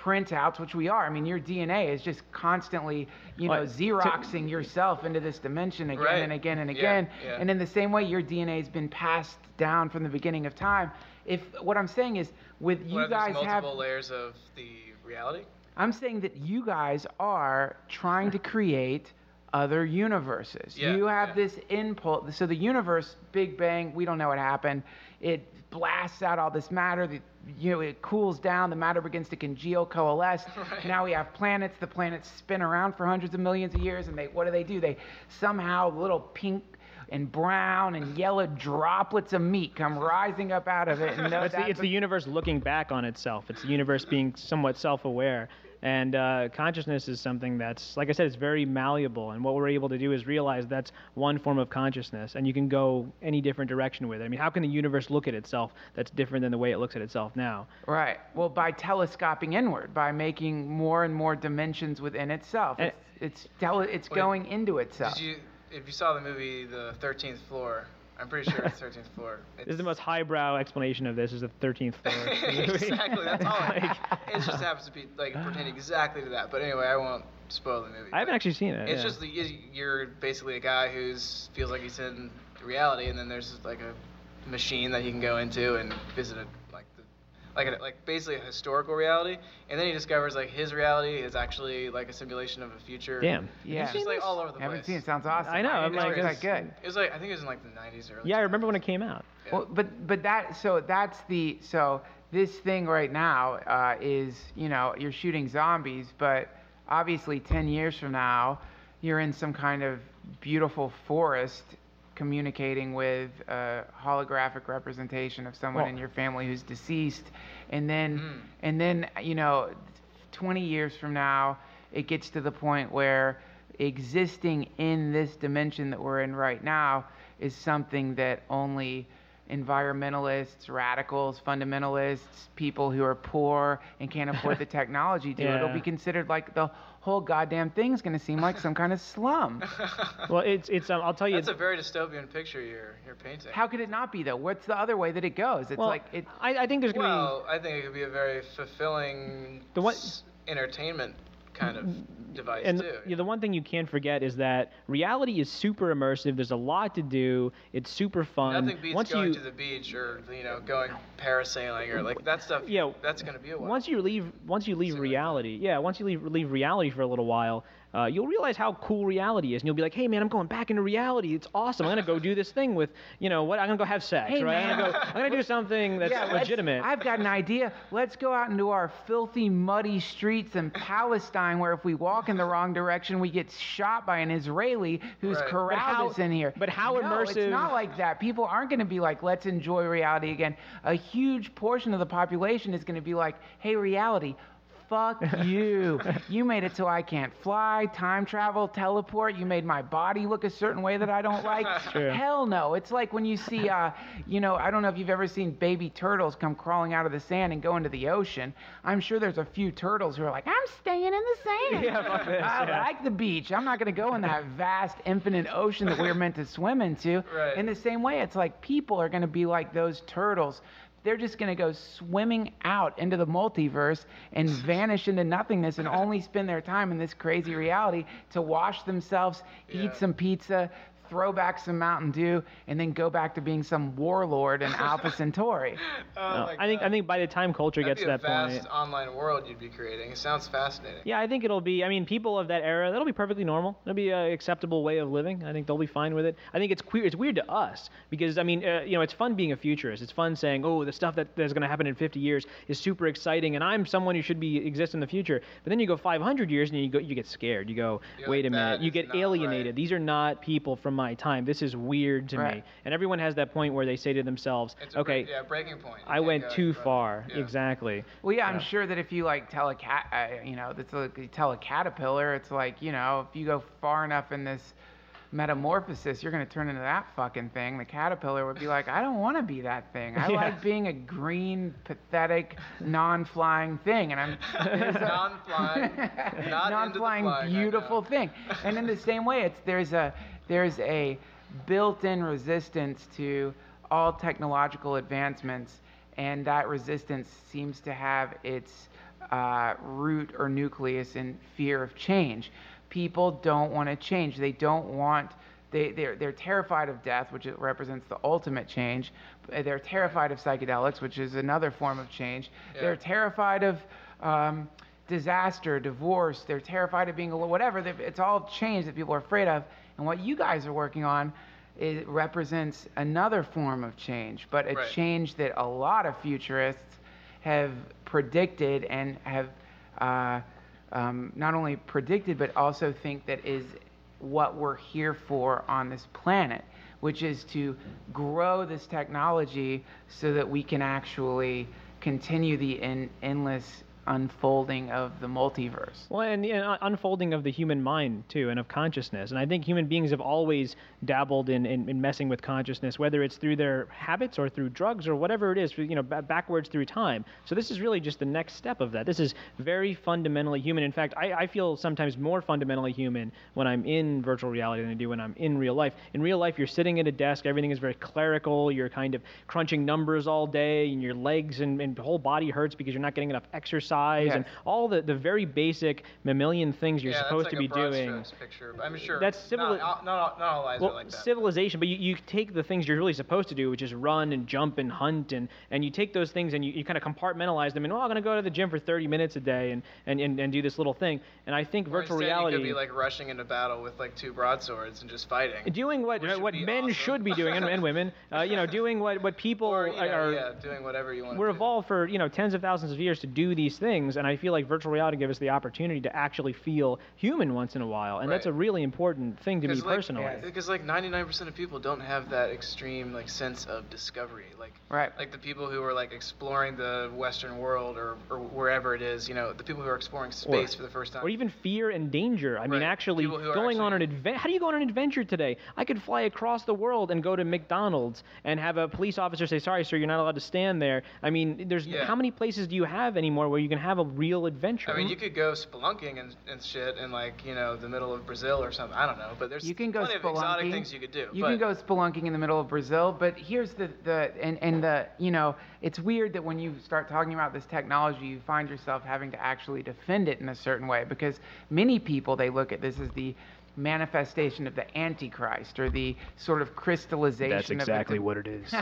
printouts, which we are. I mean, your D N A is just constantly, you know, Well, Xeroxing yourself into this dimension again Right. and again and Yeah, again. yeah. And in the same way, your D N A has been passed down from the beginning of time. If what I'm saying is, with you What, guys there's have, multiple layers of the reality. I'm saying that you guys are trying to create other universes. Yeah, you have yeah. this impulse. So the universe, Big Bang, we don't know what happened. It blasts out all this matter. The, you know, it cools down. The matter begins to congeal, coalesce. Right. Now we have planets. The planets spin around for hundreds of millions of years, and they what do they do? They somehow little pink and brown and yellow droplets of meat come rising up out of it. And It's the, that's it's the universe looking back on itself. It's the universe being somewhat self-aware. And uh, consciousness is something that's, like I said, it's very malleable. And what we're able to do is realize that's one form of consciousness, and you can go any different direction with it. I mean, how can the universe look at itself that's different than the way it looks at itself now? Right. Well, by telescoping inward, by making more and more dimensions within itself. And- It's it's tele, it's Wait, going into itself. Did you, if you saw the movie The thirteenth Floor, I'm pretty sure it's thirteenth Floor. This is the most highbrow explanation of this is the thirteenth floor. Exactly, that's all. Like- It just happens to be like pertain exactly to that. But anyway, I won't spoil the movie. I haven't but actually seen it. It's yeah. just the, you're basically a guy who's feels like he's in reality, and then there's like a machine that he can go into and visit it, like the like a, like basically a historical reality, and then he discovers like his reality is actually like a simulation of a future. Damn. Yeah. It's just like all over the Haven't place. seen it. Sounds awesome. I know, I'm didn't like, it was it's- that good. It was like I think it was in like the nineties or early Yeah, I remember when it came out. Yeah. Well, but but that so that's the so this thing right now uh, is you know you're shooting zombies, but obviously ten years from now you're in some kind of beautiful forest communicating with a holographic representation of someone Well- in your family who's deceased, and then Mm. and then you know twenty years from now it gets to the point where existing in this dimension that we're in right now is something that only environmentalists, radicals, fundamentalists, people who are poor and can't afford the technology do. It'll Yeah. be considered like the whole goddamn thing's going to seem like some kind of slum. Well, it's it's. Um, I'll tell you. That's a very dystopian picture you're you're painting. How could it not be though? What's the other way that it goes? It's well, like it. I, I think there's gonna Well, I think it could be a very fulfilling The one- s- entertainment kind of device and too. yeah, the one thing you can't forget is that reality is super immersive. There's a lot to do. It's super fun. Nothing beats once going you to the beach or you know going parasailing or like that stuff. Yeah, that's gonna be a while. once you leave once you leave Something like reality, yeah, once you leave leave reality for a little while, uh, you'll realize how cool reality is, and you'll be like, hey man, I'm going back into reality. It's awesome. I'm gonna go do this thing with you know what? I'm gonna go have sex, Hey, right? man. I'm gonna go. I'm gonna do something that's Yeah, let's- legitimate. I've got an idea. Let's go out into our filthy, muddy streets in Palestine, where if we walk in the wrong direction, we get shot by an Israeli who's Right. corralled But how- us in here. but how no, immersive- It's not like that. People aren't going to be like, let's enjoy reality again. A huge portion of the population is going to be like, hey, reality. Fuck you. You made it so I can't fly, time travel, teleport. You made my body look a certain way that I don't like. True. Hell no. It's like when you see, uh, you know, I don't know if you've ever seen baby turtles come crawling out of the sand and go into the ocean. I'm sure there's a few turtles who are like, I'm staying in the sand. Yeah, fuck this, I yeah. like the beach. I'm not going to go in that vast, infinite ocean that we're meant to swim into. Right. In the same way, it's like people are going to be like those turtles. They're just going to go swimming out into the multiverse and vanish into nothingness and only spend their time in this crazy reality to wash themselves, Yeah. eat some pizza, throw back some Mountain Dew, and then go back to being some warlord in Alpha Centauri. Oh No, my I think I God. think by the time culture That'd gets be to a that vast point. online world you'd be creating. It sounds fascinating. Yeah, I think it'll be. I mean, people of that era, that'll be perfectly normal. It'll be an acceptable way of living. I think they'll be fine with it. I think it's queer. It's weird to us because I mean, uh, you know, it's fun being a futurist. It's fun saying, oh, the stuff that that's going to happen in fifty years is super exciting, and I'm someone who should be exist in the future. But then you go five hundred years and you go, you get scared. You go, You're wait like, a minute. "That You is get not alienated. right." These are not people from my time. This is weird to me. Right. And everyone has that point where they say to themselves, It's a okay, break, yeah, breaking point. You I can't went go too any further. far. Yeah. Exactly. Well, yeah, I'm Yeah. sure that if you like tell a cat, uh, you know, that's like you tell a caterpillar, it's like, you know, if you go far enough in this metamorphosis, you're going to turn into that fucking thing. The caterpillar would be like, I don't want to be that thing. I Yeah. like being a green, pathetic, non-flying thing. And I'm there's a- Non-flying, not non-flying, into the flying, I beautiful know. thing. And in the same way, it's there's a there's a built-in resistance to all technological advancements, and that resistance seems to have its uh, root or nucleus in fear of change. People don't want to change. They don't want. They they're they're terrified of death, which represents the ultimate change. They're terrified of psychedelics, which is another form of change. Yeah. They're terrified of um, disaster, divorce. They're terrified of being alone, whatever. It's all change that people are afraid of. And what you guys are working on, it represents another form of change, but a right. change that a lot of futurists have predicted and have uh, um, not only predicted, but also think that is what we're here for on this planet, which is to grow this technology so that we can actually continue the in, endless unfolding of the multiverse. Well, and the uh, unfolding of the human mind, too, and of consciousness. And I think human beings have always dabbled in, in, in messing with consciousness, whether it's through their habits or through drugs or whatever it is, you know, b- backwards through time. So this is really just the next step of that. This is very fundamentally human. In fact, I, I feel sometimes more fundamentally human when I'm in virtual reality than I do when I'm in real life. In real life, you're sitting at a desk, everything is very clerical, you're kind of crunching numbers all day, and your legs and, and whole body hurts because you're not getting enough exercise. Yes. And all the, the very basic mammalian things you're yeah, supposed like to be a broad doing. Picture, but I'm sure that's civil. Not, not, not all lives well, are like that. Civilization, but you, you take the things you're really supposed to do, which is run and jump and hunt, and, and you take those things and you, you kind of compartmentalize them. And oh, I'm going to go to the gym for thirty minutes a day and, and, and, and do this little thing. And I think or virtual instead reality. You could be like rushing into battle with like two broadswords and just fighting. Doing what what men awesome. should be doing, and, and women, uh, you know, doing what what people or, you know, are. Yeah, doing whatever you want. We're to evolved for you know tens of thousands of years to do these things, and I feel like virtual reality gives us the opportunity to actually feel human once in a while, and right. that's a really important thing to me like, personally. Yeah, because like ninety-nine percent of people don't have that extreme like sense of discovery, like right. like the people who are like exploring the Western world or, or wherever it is, you know, the people who are exploring space or, for the first time, or even fear and danger. I right. mean, actually going actually, on an adventure. How do you go on an adventure today? I could fly across the world and go to McDonald's and have a police officer say, "Sorry, sir, you're not allowed to stand there." I mean, there's yeah. how many places do you have anymore where you can have a real adventure? I mean, you could go spelunking and, and shit in like you know the middle of Brazil or something. I don't know, but there's you can go plenty spelunking. of exotic things you could do. You but, can go spelunking in the middle of Brazil, but here's the the and and the you know it's weird that when you start talking about this technology, you find yourself having to actually defend it in a certain way because many people they look at this as the manifestation of the Antichrist or the sort of crystallization. That's exactly of what it is.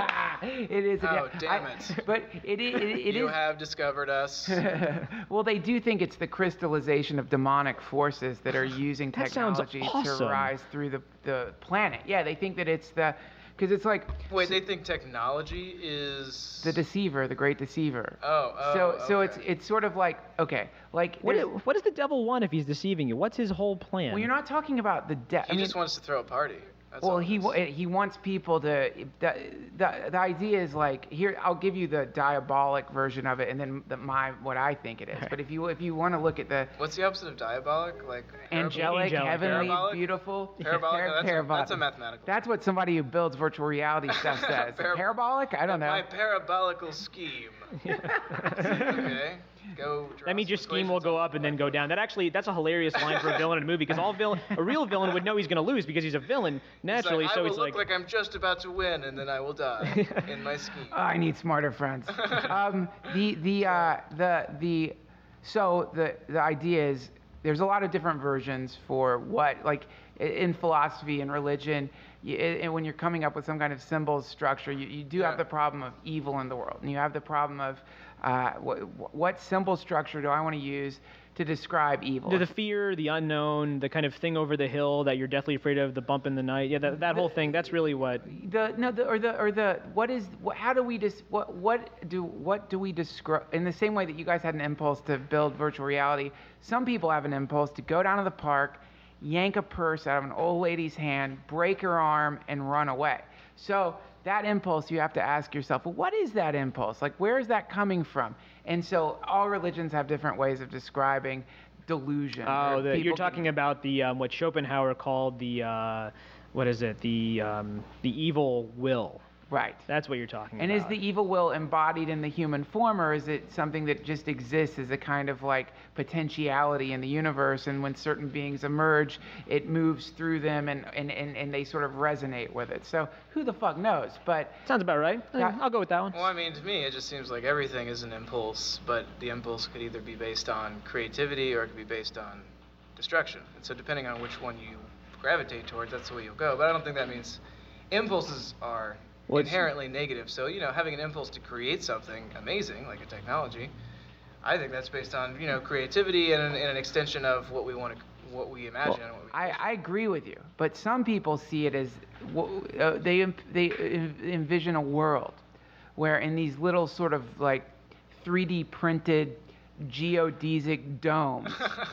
It is. Oh, a, damn I, it! But it, it, it, it you is. have discovered us. Well, they do think it's the crystallization of demonic forces that are using that technology awesome. to rise through the the planet. Yeah, they think that it's the. Because it's like. Wait, they think technology is the deceiver, the great deceiver. Oh, oh. So, so okay. it's it's sort of like okay, like. What, what does the devil want if he's deceiving you? What's his whole plan? Well, you're not talking about the devil. He I mean, just wants to throw a party. That's well, all he it is. he wants people to. The, the the idea is like here. I'll give you the diabolic version of it, and then the, my what I think it is. But if you if you want to look at the What's the opposite of diabolic? Like angelic, Angelic. heavenly, Parabolic? beautiful, Parabolic? Par- No, that's, parabolic. a, that's a mathematical. That's what somebody who builds virtual reality stuff says. Par- Parabolic? I don't know. My parabolical scheme. Okay. Go. draw That means some your scheme will equations go on up the and then go down. That actually, that's a hilarious line for a villain in a movie because all villain, a real villain would know he's going to lose because he's a villain naturally. It's like, so I will it's look like, like I'm just about to win and then I will die in my scheme. Oh, I need smarter friends. um, the the uh, the the so the the idea is there's a lot of different versions for what like i- in philosophy and religion. You, and when you're coming up with some kind of symbols structure, you, you do Yeah. have the problem of evil in the world, and you have the problem of uh, what, what symbol structure do I want to use to describe evil? the, the fear, the unknown, the kind of thing over the hill that you're deathly afraid of, the bump in the night. Yeah, that, that whole thing. That's really what. The no the or the or the what is what, how do we dis what what do what do we describe in the same way that you guys had an impulse to build virtual reality? Some people have an impulse to go down to the park, yank a purse out of an old lady's hand, break her arm, and run away. So that impulse, you have to ask yourself, well, what is that impulse? Like, where is that coming from? And so all religions have different ways of describing delusion. Oh, Or the, you're people talking can- about the um, what Schopenhauer called the uh, what is it? The um, the evil will. Right. That's what you're talking And about. is the evil will embodied in the human form, or is it something that just exists as a kind of like potentiality in the universe, and when certain beings emerge, it moves through them and, and, and, and they sort of resonate with it? So who the fuck knows? But Sounds about right. Yeah. I'll go with that one. Well, I mean, to me, it just seems like everything is an impulse, but the impulse could either be based on creativity or it could be based on destruction. And so depending on which one you gravitate towards, that's the way you'll go. But I don't think that means impulses are Well, it's- inherently negative. So, you know, having an impulse to create something amazing, like a technology, I think that's based on, you know, creativity and an, and an extension of what we want to, what we imagine. and what we I, I agree with you. But some people see it as w- uh, they em- they en- envision a world where in these little sort of like three D printed geodesic domes,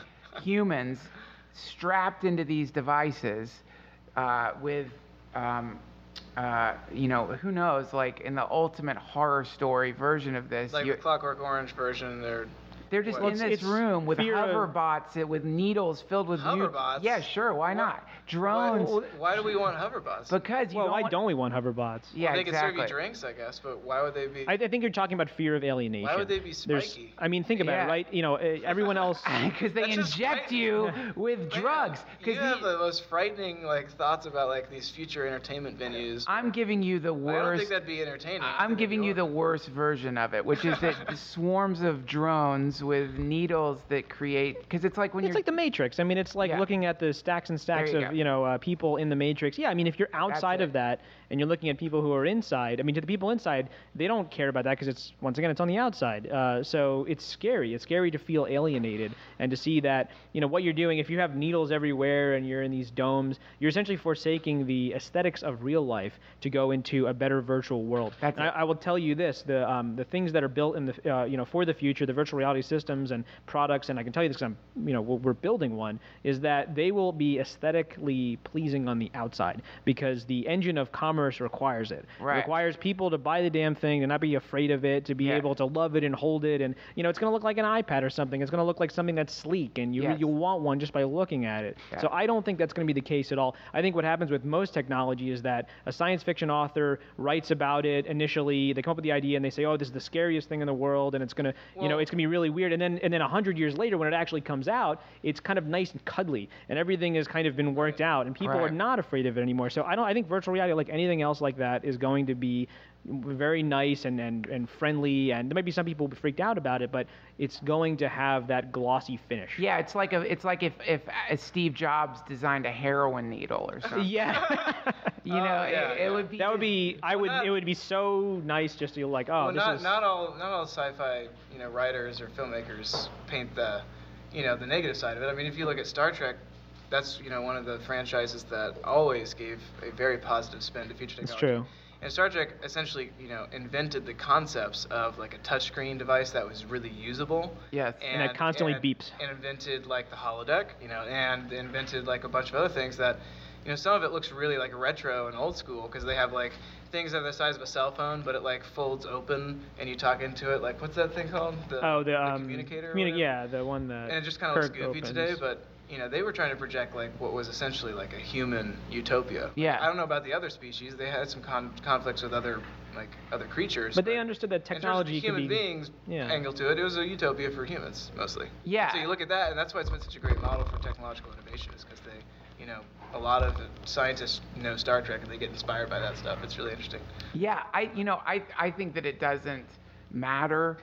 humans strapped into these devices uh, with. Um, uh, you know, who knows, like in the ultimate horror story version of this, like you- the Clockwork Orange version, they're they're just Well, in it's- this it's room with fear of- hoverbots, uh, with needles filled with mu- Hoverbots? Yeah, sure, why Why- not? Drones. Why, why do we want hoverbots? Because you Well, don't why want- don't we want hoverbots? Yeah, they exactly. can serve you drinks, I guess, but why would they be? I, I think you're talking about fear of alienation. Why would they be There's- spiky? I mean, think about Yeah. it, right? You know, uh, everyone else. Because they That's just inject frightening. you with Man, drugs. You Because have the most frightening like thoughts about like these future entertainment venues. I'm giving you the I don't worst. think that'd be entertaining. I I'm think that'd giving be you the horrible. worst version of it, which is that the swarms of drones with needles that create. Because it's like when It's you're. like the Matrix. I mean, it's like Yeah. looking at the stacks and stacks There you of go. you know uh, people in the Matrix. Yeah, I mean, if you're outside it. of that and you're looking at people who are inside, I mean, to the people inside, they don't care about that because it's once again it's on the outside. Uh, so it's scary. It's scary to feel alienated and to see that you know what you're doing. If you have needles everywhere and you're in these domes, you're essentially forsaking the aesthetics of real life to go into a better virtual world. That's And I, it. I will tell you this: the um, the things that are built in the uh, you know for the future, the virtual reality systems and products, and I can tell you this because I'm you know we're we're building one, is that they will be aesthetically pleasing on the outside because the engine of commerce requires it. Right. It requires people to buy the damn thing, to not be afraid of it, to be Yeah. able to love it and hold it, and you know it's going to look like an iPad or something. It's going to look like something that's sleek, and you Yes. you want one just by looking at it. Yeah. So I don't think that's going to be the case at all. I think what happens with most technology is that a science fiction author writes about it initially. They come up with the idea and they say, "Oh, this is the scariest thing in the world," and it's going to you know Well- it's going to be really weird. And then and then a hundred years later, when it actually comes out, it's kind of nice and cuddly, and everything has kind of been worked out, and people Right. are not afraid of it anymore. So I don't. I think virtual reality, like anything else like that, is going to be very nice and, and, and friendly, and there might be some people freaked out about it, but it's going to have that glossy finish. Yeah, it's like a, it's like if if uh, Steve Jobs designed a heroin needle or something. Yeah. You know, Oh, yeah, it, yeah. it would be. That would be. I would. not- It would be so nice just to like. Oh, well, this not is. not all not all sci-fi you know writers or filmmakers paint the you know the negative side of it. I mean, if you look at Star Trek, that's you know one of the franchises that always gave a very positive spin to future It's technology. true. And Star Trek essentially, you know, invented the concepts of like a touchscreen device that was really usable. Yes. And that constantly and- beeps. And invented like the holodeck, you know, and invented like a bunch of other things that, you know, some of it looks really like retro and old school because they have like things that are the size of a cell phone, but it like folds open and you talk into it. Like what's that thing called? The, Oh, the, um. communicator. or communi- whatever? yeah, the one that. And it just kind of looks Kirk goofy opens. today, but you know they were trying to project like what was essentially like a human utopia. Yeah. I don't know about the other species. They had some con- conflicts with other like other creatures. But they understood that in terms of technology the could human be. beings yeah. angle to it, it was a utopia for humans mostly. Yeah. So you look at that, and that's why it's been such a great model for technological innovation, is because they, you know, a lot of scientists know Star Trek and they get inspired by that stuff. It's really interesting. Yeah, I you know I I think that it doesn't matter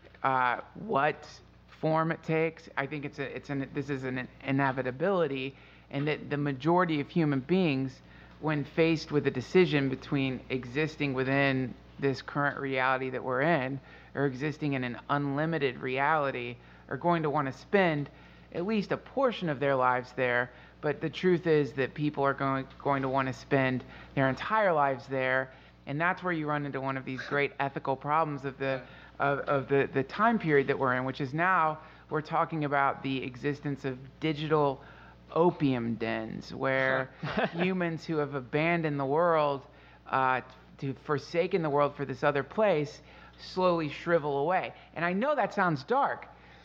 uh, what form it takes. I think it's a it's an this is an inevitability, and that the majority of human beings, when faced with a decision between existing within this current reality that we're in or existing in an unlimited reality, are going to want to spend at least a portion of their lives there. But the truth is that people are going going to want to spend their entire lives there, and that's where you run into one of these great ethical problems of the of, of the, the time period that we're in, which is now we're talking about the existence of digital opium dens, where humans who have abandoned the world, uh, to forsaken the world for this other place, slowly shrivel away. And I know that sounds dark,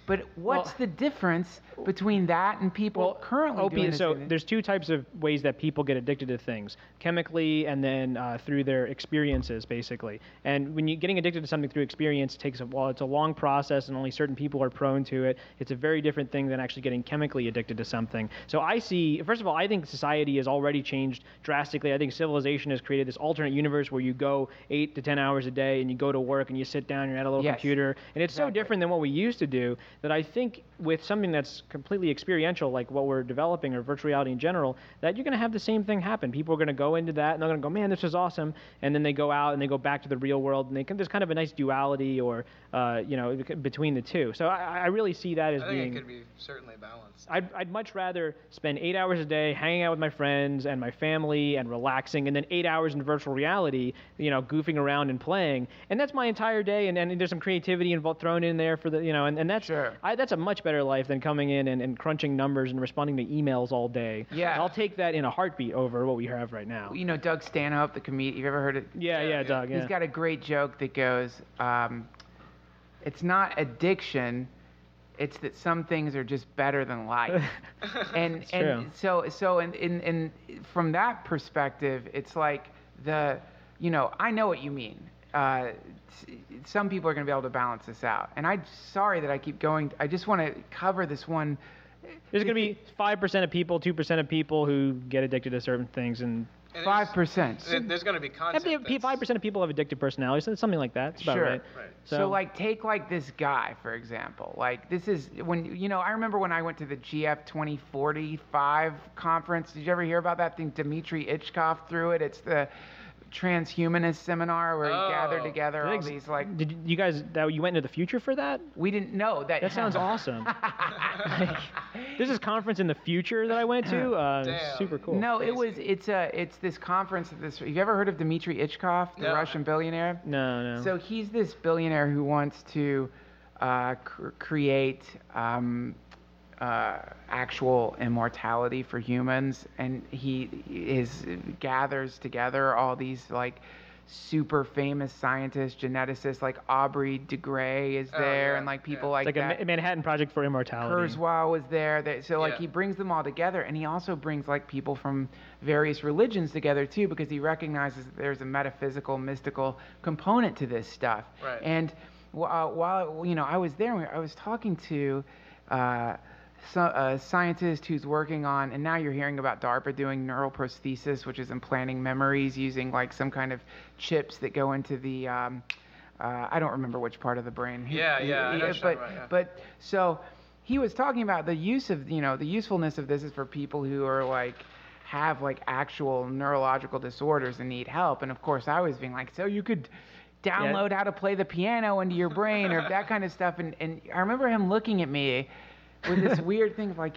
But what's Well- the difference between that and people currently doing opiate. this? So thing? there's two types of ways that people get addicted to things: chemically, and then uh, through their experiences, basically. And when you're getting addicted to something through experience, it takes a while. It's a long process, and only certain people are prone to it. It's a very different thing than actually getting chemically addicted to something. So I see. First of all, I think society has already changed drastically. I think civilization has created this alternate universe where you go eight to ten hours a day, and you go to work, and you sit down, you're at a little Yes. computer, and it's so Exactly. different than what we used to do that I think with something that's completely experiential, like what we're developing or virtual reality in general, that you're going to have the same thing happen. People are going to go into that and they're going to go, man, this is awesome, and then they go out and they go back to the real world, and they can, there's kind of a nice duality or uh, you know between the two. So I, I really see that as I think being. it could be certainly balanced. I'd, I'd much rather spend eight hours a day hanging out with my friends and my family and relaxing, and then eight hours in virtual reality, you know, goofing around and playing, and that's my entire day. And, and there's some creativity involved thrown in there for the, you know, and, and that's Sure. I, that's a much better life than coming in and, and crunching numbers and responding to emails all day. Yeah. I'll take that in a heartbeat over what we have right now. You know, Doug Stanhope, the comedian. You've ever heard it? Yeah, yeah, yeah. Doug. Yeah. He's got a great joke that goes, um, "It's not addiction, it's that some things are just better than life." and It's and true. so so in, in in from that perspective, it's like the, you know, I know what you mean. Uh, s- some people are going to be able to balance this out, and I'm sorry that I keep going. I just want to cover this one. There's going to be five percent of people, two percent of people who get addicted to certain things, and And Five there's- percent. there- There's going to be content. that's- five percent of people have addictive personalities. So something like that. It's about Sure. right. Right. So, So, like, take like this guy for example. Like, this is when, you know, I remember when I went to the G F twenty forty-five conference. Did you ever hear about that thing? Dmitry Ichkov threw it. It's the transhumanist seminar where he gathered Oh. together all Thanks. these like. Did you- you guys that you went into the future for that? We didn't know that. That sounds awesome. Like, this is conference in the future that I went to. Uh, Damn. super cool. No, it Crazy. was. It's a. It's this conference. That this. Have you ever heard of Dmitry Ichkov, the No. Russian billionaire? No, no. So he's this billionaire who wants to uh, cr- create um, uh, actual immortality for humans, and he is gathers together all these like super famous scientists, geneticists, like Aubrey de Grey is Oh, there, yeah, and like people yeah. like It's like that. a Ma- Manhattan Project for Immortality. Kurzweil was there. They- So like Yeah. he brings them all together, and he also brings like people from various religions together too, because he recognizes that there's a metaphysical, mystical component to this stuff. Right. And wh- uh, while you know I was there, I was talking to uh, so, a scientist who's working on, and now you're hearing about DARPA doing neural prosthesis, which is implanting memories using like some kind of chips that go into the. Um, uh, I don't remember which part of the brain. He- Yeah, he- yeah, I he- know what you're but talking about, yeah. but so he was talking about the use of, you know, the usefulness of this is for people who are like have like actual neurological disorders and need help. And of course I was being like, so you could download how to play the piano into your brain or that kind of stuff. And, and I remember him looking at me with this weird thing of like,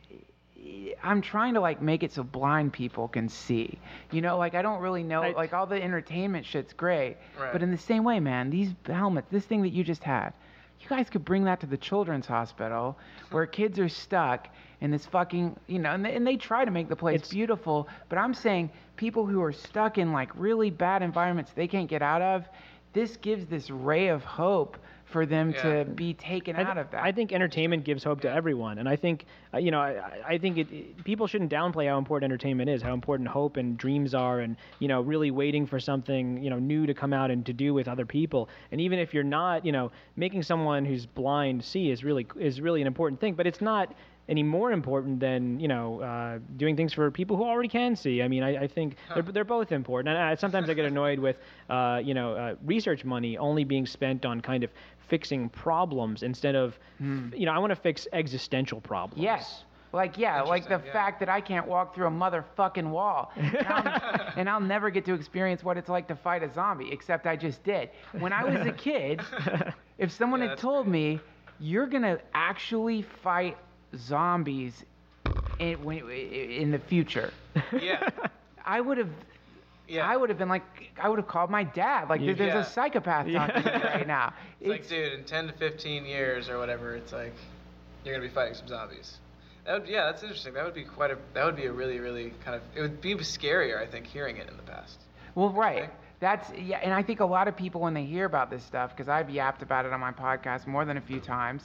I'm trying to like make it so blind people can see, you know, like I don't really know, I- like all the entertainment shit's great, Right. but in the same way, man, these helmets, this thing that you just had, you guys could bring that to the children's hospital where kids are stuck in this fucking, you know, and they, and they try to make the place It's- beautiful, but I'm saying people who are stuck in like really bad environments they can't get out of, this gives this ray of hope for them Yeah. to be taken I, th- out of that. I think entertainment gives hope to everyone, and I think uh, you know I, I think it, it- people shouldn't downplay how important entertainment is, how important hope and dreams are, and you know really waiting for something you know new to come out and to do with other people. And even if you're not, you know, making someone who's blind see is really is really an important thing, but it's not any more important than you know uh, doing things for people who already can see. I mean, I, I think they're, they're both important. And I, sometimes I get annoyed with uh, you know uh, research money only being spent on kind of fixing problems instead of you know I want to fix existential problems. Yes. Like, yeah, like the Interesting, yeah. fact that I can't walk through a motherfucking wall. And I'll, and I'll never get to experience what it's like to fight a zombie, except I just did. When I was a kid, if someone Yeah, had that's told me, you're going to actually fight zombies in, when- in the future, Yeah. I would have. Yeah. I would have been like, I would have called my dad. Like, Yeah. there's Yeah. a psychopath talking to me right now. It's like, dude, in ten to fifteen years or whatever, it's like you're gonna be fighting some zombies. That would, yeah, that's interesting. That would be quite a. That would be a really, really kind of. It would be scarier, I think, hearing it in the past. Well, right. Okay. That's yeah, and I think a lot of people when they hear about this stuff, because I've yapped about it on my podcast more than a few times,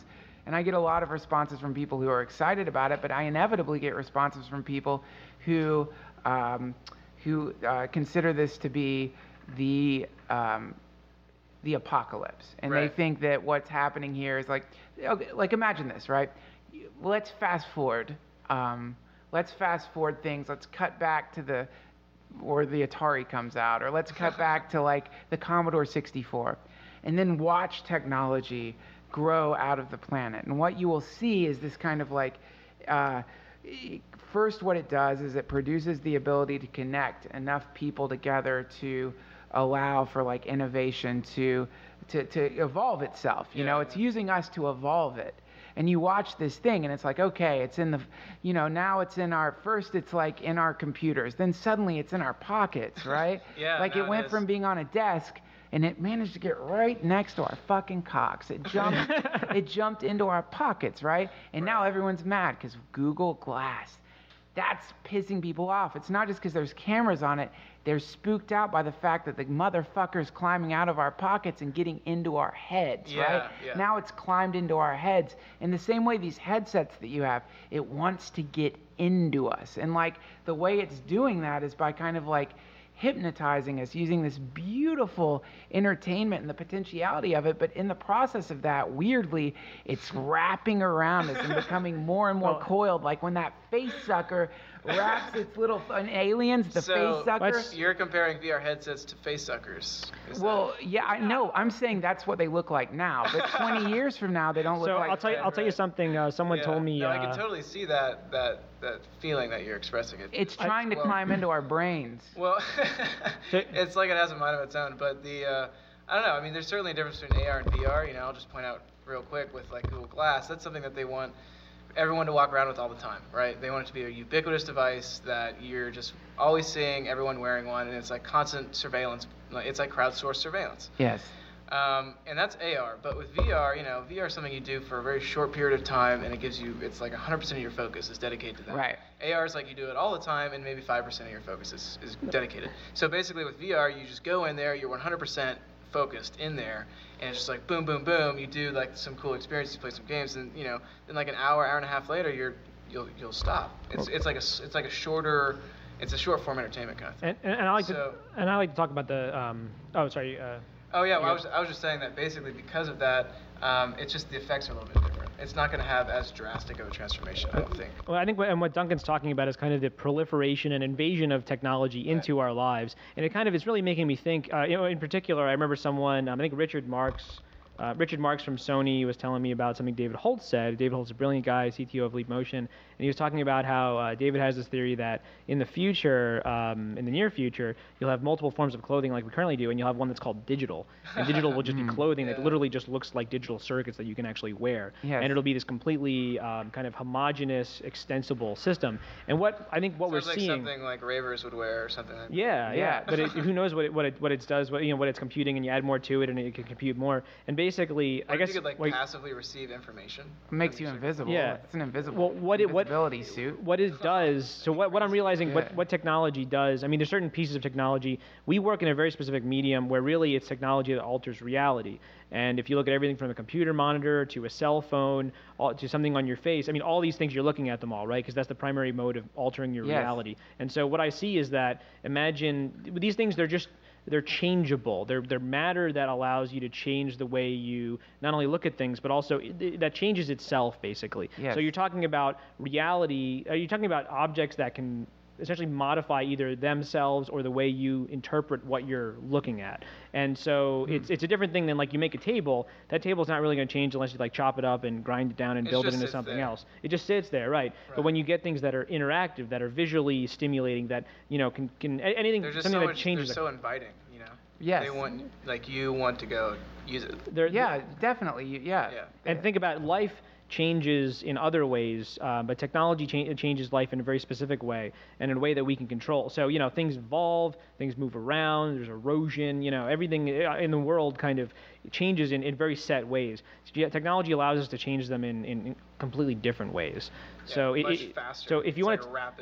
And I get a lot of responses from people who are excited about it, but I inevitably get responses from people who um, who uh, consider this to be the um, the apocalypse, and Right. they think that what's happening here is like, okay, like imagine this, right? Let's fast forward. Um, let's fast forward things. Let's cut back to the, or the Atari comes out, or let's cut back to like the Commodore sixty-four, and then watch technology grow out of the planet. And what you will see is this kind of like, uh, first what it does is it produces the ability to connect enough people together to allow for like innovation to to, to evolve itself. You Yeah, know, it's yeah. using us to evolve it. And you watch this thing and it's like, okay, it's in the, you know, now it's in our, first it's like in our computers, then suddenly it's in our pockets, right? Yeah, Like now it it went is. from being on a desk and it managed to get right next to our fucking cocks. It jumped, it jumped into our pockets, right? And now everyone's mad because Google Glass. That's pissing people off. It's not just because there's cameras on it. They're spooked out by the fact that the motherfucker's climbing out of our pockets and getting into our heads, Yeah, right? yeah. Now it's climbed into our heads. In the same way these headsets that you have, it wants to get into us. And like the way it's doing that is by kind of like hypnotizing us using this beautiful entertainment and the potentiality of it, but in the process of that, weirdly, it's wrapping around us and becoming more and more Well- coiled, like when that face sucker wraps its little in Aliens, the so face sucker. let's- You're comparing V R headsets to face suckers. Is that- Well, yeah, I know. I'm saying that's what they look like now, but twenty years from now, they don't look So like. I'll tell you. I'll tell you something. Uh, someone Yeah. told me. No, uh, I can totally see that that that feeling that you're expressing. It. It's trying to well- climb into our brains. Well, So- it's like it has a mind of its own. But the uh, I don't know. I mean, there's certainly a difference between A R and V R. You know, I'll just point out real quick with like Google Glass. That's something that they want everyone to walk around with all the time, right? They want it to be a ubiquitous device that you're just always seeing everyone wearing one, and it's like constant surveillance. Like it's like crowdsourced surveillance. Yes. Um, and that's A R. But with V R, you know, V R is something you do for a very short period of time, and it gives you, it's like one hundred percent of your focus is dedicated to that. Right. A R is like you do it all the time, and maybe five percent of your focus is, is dedicated. So basically with V R, you just go in there, you're one hundred percent focused in there, and it's just like boom, boom, boom. You do like some cool experiences, you play some games, and you know, then like an hour, hour and a half later, you're you'll you'll stop. It's it's like a s- it's like a shorter, it's a short form entertainment kind of thing. and, and, and I like So- to. And I like to talk about the. Um, oh, sorry. Uh, Oh yeah, well, I Yeah. was I was just saying that basically because of that, um, it's just the effects are a little bit different. It's not going to have as drastic of a transformation, I don't think. Well, I think what, and what Duncan's talking about is kind of the proliferation and invasion of technology into our lives, and it kind of is really making me think. Uh, you know, in particular, I remember someone, um, I think Richard Marks, uh, Richard Marks from Sony was telling me about something David Holtz said. David Holtz is a brilliant guy, C T O of Leap Motion, and he was talking about how uh, David has this theory that in the future, um, in the near future, you'll have multiple forms of clothing like we currently do, and you'll have one that's called digital, and digital will just be clothing that Yeah. literally just looks like digital circuits that you can actually wear, Yes. and it'll be this completely um, kind of homogeneous, extensible system. And what I think what Sounds we're like seeing, something like ravers would wear or something like yeah, yeah, Yeah. but it, who knows what it what it what it does, what you know, what it's computing, and you add more to it, and it can compute more. And basically, What I if guess you could like what- passively receive information? It makes from you your- invisible. Yeah. It's an invisible Well, what it what invisibility suit. what it does. So what, what I'm realizing, Yeah. what what technology does. I mean, there's certain pieces of technology. We work in a very specific medium where really it's technology that alters reality. And if you look at everything from a computer monitor to a cell phone all, to something on your face, I mean, all these things you're looking at them all, right? Because that's the primary mode of altering your Yes. reality. And so what I see is that imagine these things. They're just they're changeable. They're they're matter that allows you to change the way you not only look at things, but also it, that changes itself basically. Yes. So you're talking about reality. Are you talking about objects that can essentially modify either themselves or the way you interpret what you're looking at? And so it's it's a different thing than like you make a table. That table's not really going to change unless you like chop it up and grind it down and It build it just into sits something there. else. It just sits there, right? But when you get things that are interactive, that are visually stimulating, that you know can can a- anything They're just something so that much, changes. they're so inviting, you know. Yes. They want like you want to go use it. they're- Yeah, definitely. you- Yeah. Yeah. And think about life changes in other ways, uh, but technology cha- changes life in a very specific way and in a way that we can control. So, you know, things evolve, things move around, there's erosion, you know, everything uh, in the world kind of changes in, in very set ways. So, yeah, technology allows us to change them in, in, in completely different ways. Yeah, so, much it, it- faster. so if you It's want like to a rapid.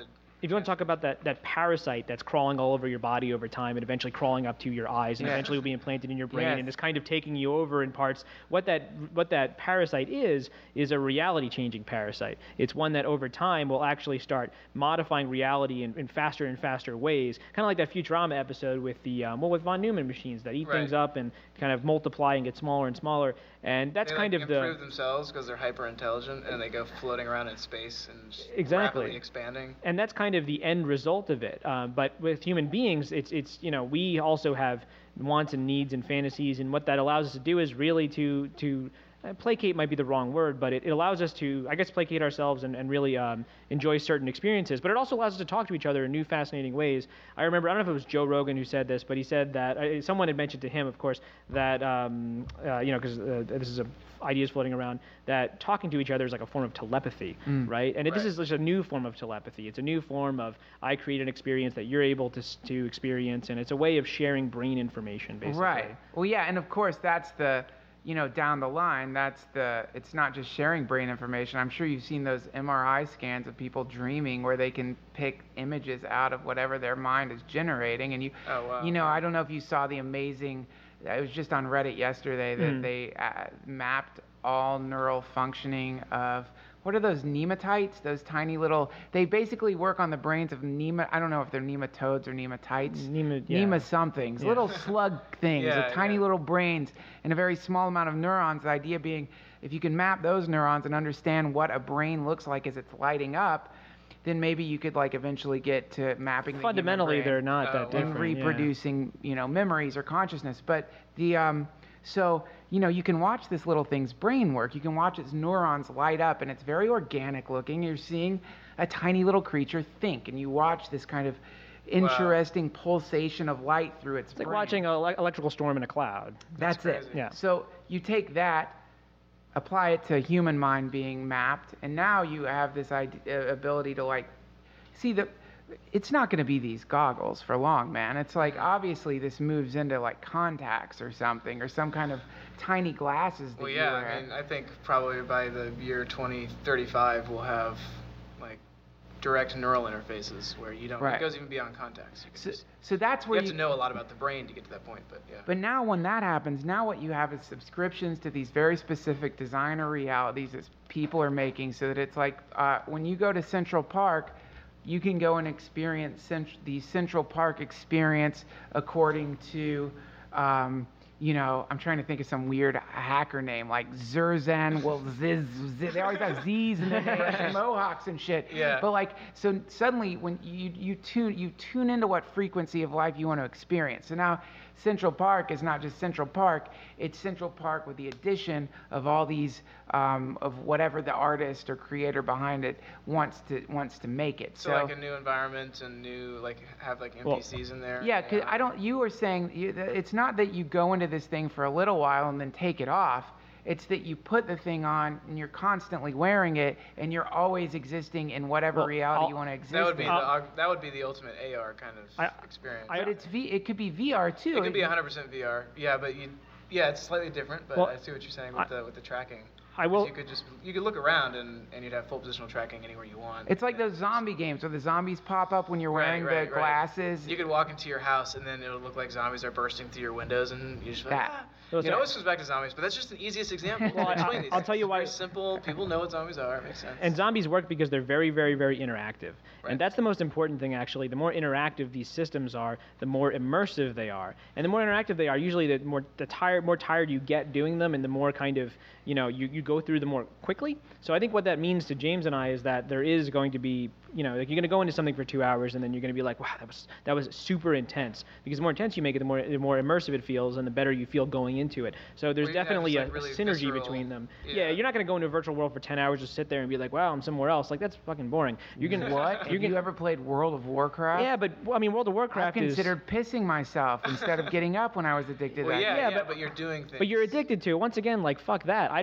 if you want to talk about that, that parasite that's crawling all over your body over time and eventually crawling up to your eyes and Yes. eventually will be implanted in your brain Yes. and is kind of taking you over in parts, what that what that parasite is is a reality-changing parasite. It's one that over time will actually start modifying reality in, in faster and faster ways, kind of like that Futurama episode with the um, well with von Neumann machines that eat Right. things up and kind of multiply and get smaller and smaller. And that's They kind like, of improve the themselves because they're hyper intelligent and they go floating around in space and just Exactly. rapidly expanding. and that's kind of the end result of it. Um, but with human beings, it's it's you know we also have wants and needs and fantasies, and what that allows us to do is really to to uh, placate might be the wrong word, but it, it allows us to I guess placate ourselves and, and really um, enjoy certain experiences. But it also allows us to talk to each other in new fascinating ways. I remember I don't know if it was Joe Rogan who said this, but he said that uh, someone had mentioned to him, of course, that um, uh, you know because uh, this is a ideas floating around that talking to each other is like a form of telepathy, right? And it, this Right. is just a new form of telepathy. It's a new form of I create an experience that you're able to s- to experience, and it's a way of sharing brain information, basically. Right. Well, yeah, and of course that's the, you know, down the line, that's the, it's not just sharing brain information. I'm sure you've seen those M R I scans of people dreaming where they can pick images out of whatever their mind is generating. And you, Oh, wow. you know, I don't know if you saw the amazing, it was just on Reddit yesterday that Mhm. they uh, mapped all neural functioning of, what are those nematites? Those tiny little, they basically work on the brains of nema, I don't know if they're nematodes or nematites. Nema- yeah. Nema somethings, Yeah. little slug things Yeah, with tiny yeah. little brains and a very small amount of neurons. The idea being, if you can map those neurons and understand what a brain looks like as it's lighting up, then maybe you could like eventually get to mapping the human Fundamentally, brain they're not Oh, that wow. and different. yeah. reproducing, you know, memories or consciousness. But the um, so you know, you can watch this little thing's brain work. You can watch its neurons light up, and it's very organic looking. You're seeing a tiny little creature think, and you watch this kind of interesting pulsation of light through its It's like brain. watching an electrical storm in a cloud. That's, That's it. crazy. Yeah. So you take that, apply it to human mind being mapped, and now you have this idea, ability to like see the. It's not going to be these goggles for long, man. It's like obviously this moves into like contacts or something, or some kind of tiny glasses that Well, you yeah, wear. I mean, I think probably by the year twenty thirty-five, we'll have like direct neural interfaces where you don't. Right. It goes even beyond contacts. You, can so, just, so that's you where have to know a lot about the brain to get to that point, but yeah. But now when that happens, now what you have is subscriptions to these very specific designer realities that people are making so that it's like uh, when you go to Central Park, you can go and experience cent- the Central Park experience according to, um, you know, I'm trying to think of some weird hacker name like Zerzan. Well, Ziz, Ziz, they always have Z's and then they have Mohawks and shit. Yeah. But like, so suddenly when you you tune you tune into what frequency of life you want to experience. So now Central Park is not just Central Park; it's Central Park with the addition of all these um, of whatever the artist or creator behind it wants to wants to make it. So, like a new environment and new like have like N P Cs in there. Yeah, 'cause I don't. You were saying you, it's not that you go into this thing for a little while and then take it off. It's that you put the thing on and you're constantly wearing it, and you're always existing in whatever Well, reality I'll- you want to exist That would be in. the, Uh, aug- that would be the ultimate A R kind of I- experience. I- but it's V. It could be V R too. it could be one hundred percent V R. Yeah, but you yeah, it's slightly different, but Well, I see what you're saying with I- the with the tracking. I will. You could just you could look around and, and you'd have full positional tracking anywhere you want. It's like Yeah. those zombie games where the zombies pop up when you're Right, wearing right, the right. glasses. You could walk into your house and then it'll look like zombies are bursting through your windows and you just like, That. ah. Those It are- always comes back to zombies, but that's just the easiest example. Well, I- Explain I- these I'll things. tell you It's why- Very simple. People know what zombies are. It makes sense. And zombies work because they're very, very, very interactive. Right. And that's the most important thing, actually. The more interactive these systems are, the more immersive they are. And the more interactive they are, usually the more the tired, more tired you get doing them, and the more kind of, you know, you, you go through them more quickly. So I think what that means to James and I is that there is going to be, you know, like you're going to go into something for two hours, and then you're going to be like, wow, that was that was super intense. Because the more intense you make it, the more the more immersive it feels, and the better you feel going into it. So there's Well, you can have definitely just, a, like, really a synergy visceral- between them. yeah. Yeah, you're not going to go into a virtual world for ten hours, just sit there and be like, wow, I'm somewhere else. Like that's fucking boring. You can What? You Have can, you ever played World of Warcraft? yeah, but well, I mean, World of I've Warcraft is. considered pissing myself instead of getting up when I was addicted to well, that. yeah, Yeah, yeah, but- but, you're doing things. But you're addicted to it. Once again, like fuck that. I'd rather be,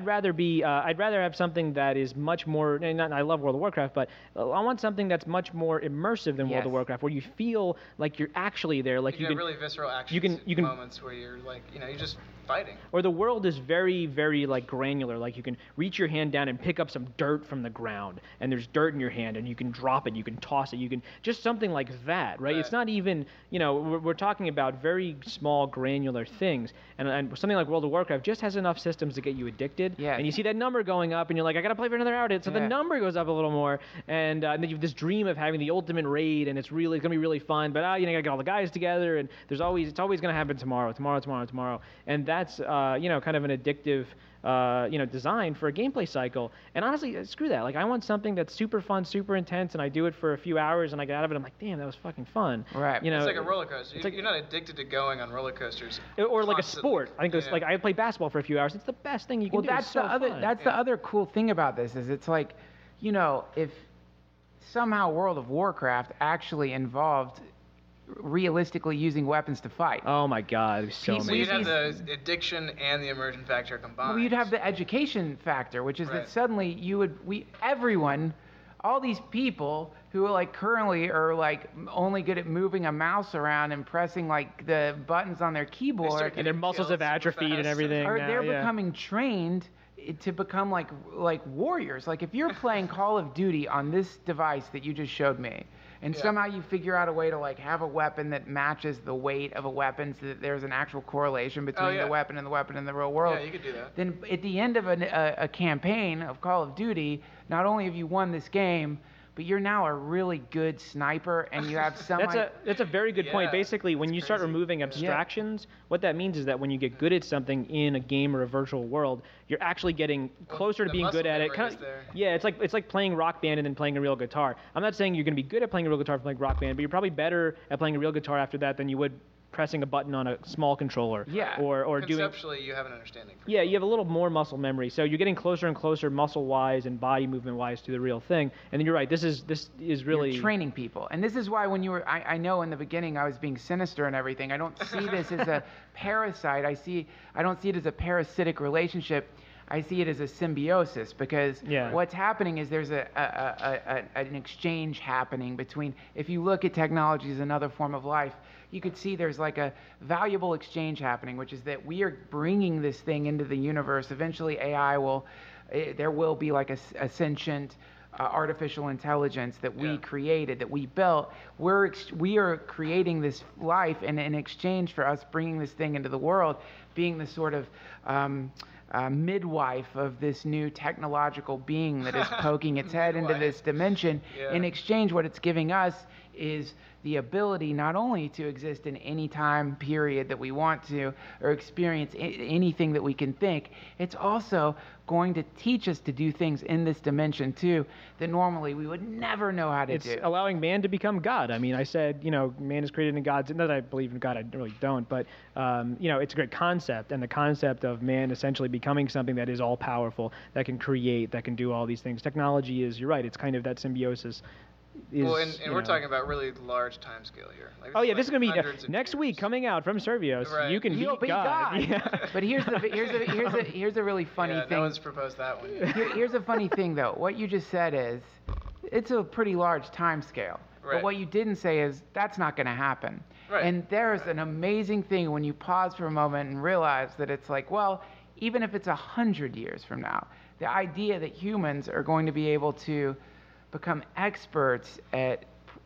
very. Uh, I'd rather have something that is much more. And not, I love World of Warcraft, but I want something that's much more immersive than Yes. World of Warcraft, where you feel like you're actually there, like you, you, get can. really visceral action you can- you can- moments where you're like, you know, you're just fighting. Or the world is very, very like granular. Like you can reach your hand down and pick up some dirt from the ground, and there's dirt in your hand, and you can drop it, you can toss it, you can just something like that, right? Right. It's not even, you know, we're, we're talking about very small, granular things, and, and something like World of Warcraft just has enough systems to get you addicted. Yes. And you see that number going up, and you're like, I gotta play for another hour. So Yeah. the number goes up a little more, and, uh, and then you have this dream of having the ultimate raid, and it's really it's gonna be really fun. But ah, you know, you gotta get all the guys together, and there's always it's always gonna happen tomorrow, tomorrow, tomorrow, tomorrow, and that's uh, you know kind of an addictive uh, you know design for a gameplay cycle. And honestly, uh, screw that. Like I want something that's super fun, super intense, and I do it for a few hours, and I get out of it. I'm like, damn, that was fucking fun. Right. You know, It's like a roller coaster. You, like- you're not addicted to going on roller coasters. or like a constantly. sport. I think it's Yeah. like I play basketball for a few hours. It's the best thing you can Well, do. that's It's so the other. fun. That's Yeah. the other cool thing about this is it's like, you know, if somehow World of Warcraft actually involved realistically using weapons to fight. Oh my god, it was so People- So amazing. you'd have the addiction and the immersion factor combined. Well, you'd have the education factor, which is Right. that suddenly you would we everyone, all these people who are like currently are like only good at moving a mouse around and pressing like the buttons on their keyboard, start And their getting muscles killed have super atrophied and fast. everything. or now, they're yeah. becoming trained i- to become like like warriors. Like if you're playing Call of Duty on this device that you just showed me, and Yeah. somehow you figure out a way to like have a weapon that matches the weight of a weapon, so that there's an actual correlation between yeah. the weapon and the weapon in the real world. Yeah, you could do that. Then at the end of an, a, a campaign of Call of Duty, not only have you won this game, but you're now a really good sniper, and you have some. That's a that's a very good point. Yeah, Basically, when it's you start crazy. removing abstractions, what that means is that when you get good at something in a game or a virtual world, you're actually getting closer to the being good muscle at it. memory Kinda- is there. yeah, it's like it's like playing Rock Band and then playing a real guitar. I'm not saying you're going to be good at playing a real guitar from like Rock Band, but you're probably better at playing a real guitar after that than you would pressing a button on a small controller. Yeah. Or or doing. Conceptually, you have an understanding. For Yeah, you have a little more muscle memory, so you're getting closer and closer, muscle-wise and body movement-wise, to the real thing. And then you're right. This is this is really You're training people, and this is why when you were, I, I know in the beginning I was being sinister and everything. I don't see this as a parasite. I see, I don't see it as a parasitic relationship. I see it as a symbiosis because Yeah. what's happening is there's a, a, a, a an exchange happening between. If you look at technology as another form of life, you could see there's like a valuable exchange happening, which is that we are bringing this thing into the universe. Eventually, A I will, eh, there will be like a, s- a sentient uh, artificial intelligence that we Yeah. created, that we built. We're ex- we are creating this life, and in exchange for us bringing this thing into the world, being the sort of um, uh, midwife of this new technological being that is poking its head into Midwife. this dimension. Yeah. In exchange, what it's giving us is the ability not only to exist in any time period that we want to or experience a- anything that we can think, it's also going to teach us to do things in this dimension too that normally we would never know how to it's do. allowing man to become God. I mean, I said, you know, man is created in God's. Not that I believe in God, I really don't. But um, you know, it's a great concept, and the concept of man essentially becoming something that is all powerful, that can create, that can do all these things. Technology is, you're right, it's kind of that symbiosis. Is, well, and, and you we're know- talking about really large time scale here. Like, Oh yeah, like this is gonna be uh, hundreds of next years. week coming out from Servios. Right. You can You'll beat be God. God. Yeah. But here's the here's a here's a here's a really funny yeah, thing. no one's proposed that one yet. Here, here's a funny thing, though. What you just said is, it's a pretty large time scale. But Right. what you didn't say is, that's not going to happen. Right. And there's an amazing thing when you pause for a moment and realize that it's like, well, even if it's a hundred years from now, the idea that humans are going to be able to become experts at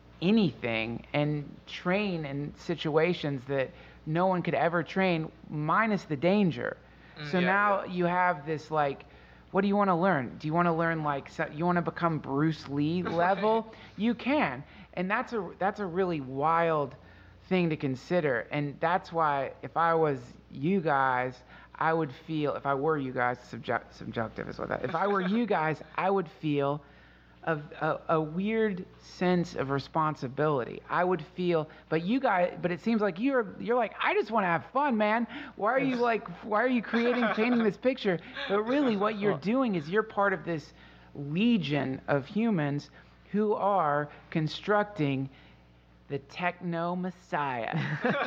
anything and train in situations that no one could ever train, minus the danger. Mm, so yeah, now yeah. you have this like, what do you want to learn? Do you want to learn like so, you want to become Bruce Lee level? You can, and that's a that's a really wild thing to consider. And that's why if I was you guys, I would feel, if I were you guys, subject, subjective is what that. If I were you guys, I would feel a, a, a weird sense of responsibility. I would feel, but you guys, but it seems like you're you're like, I just want to have fun, man. Why are you like, why are you creating, painting this picture? But really, what you're doing is you're part of this legion of humans who are constructing the techno messiah.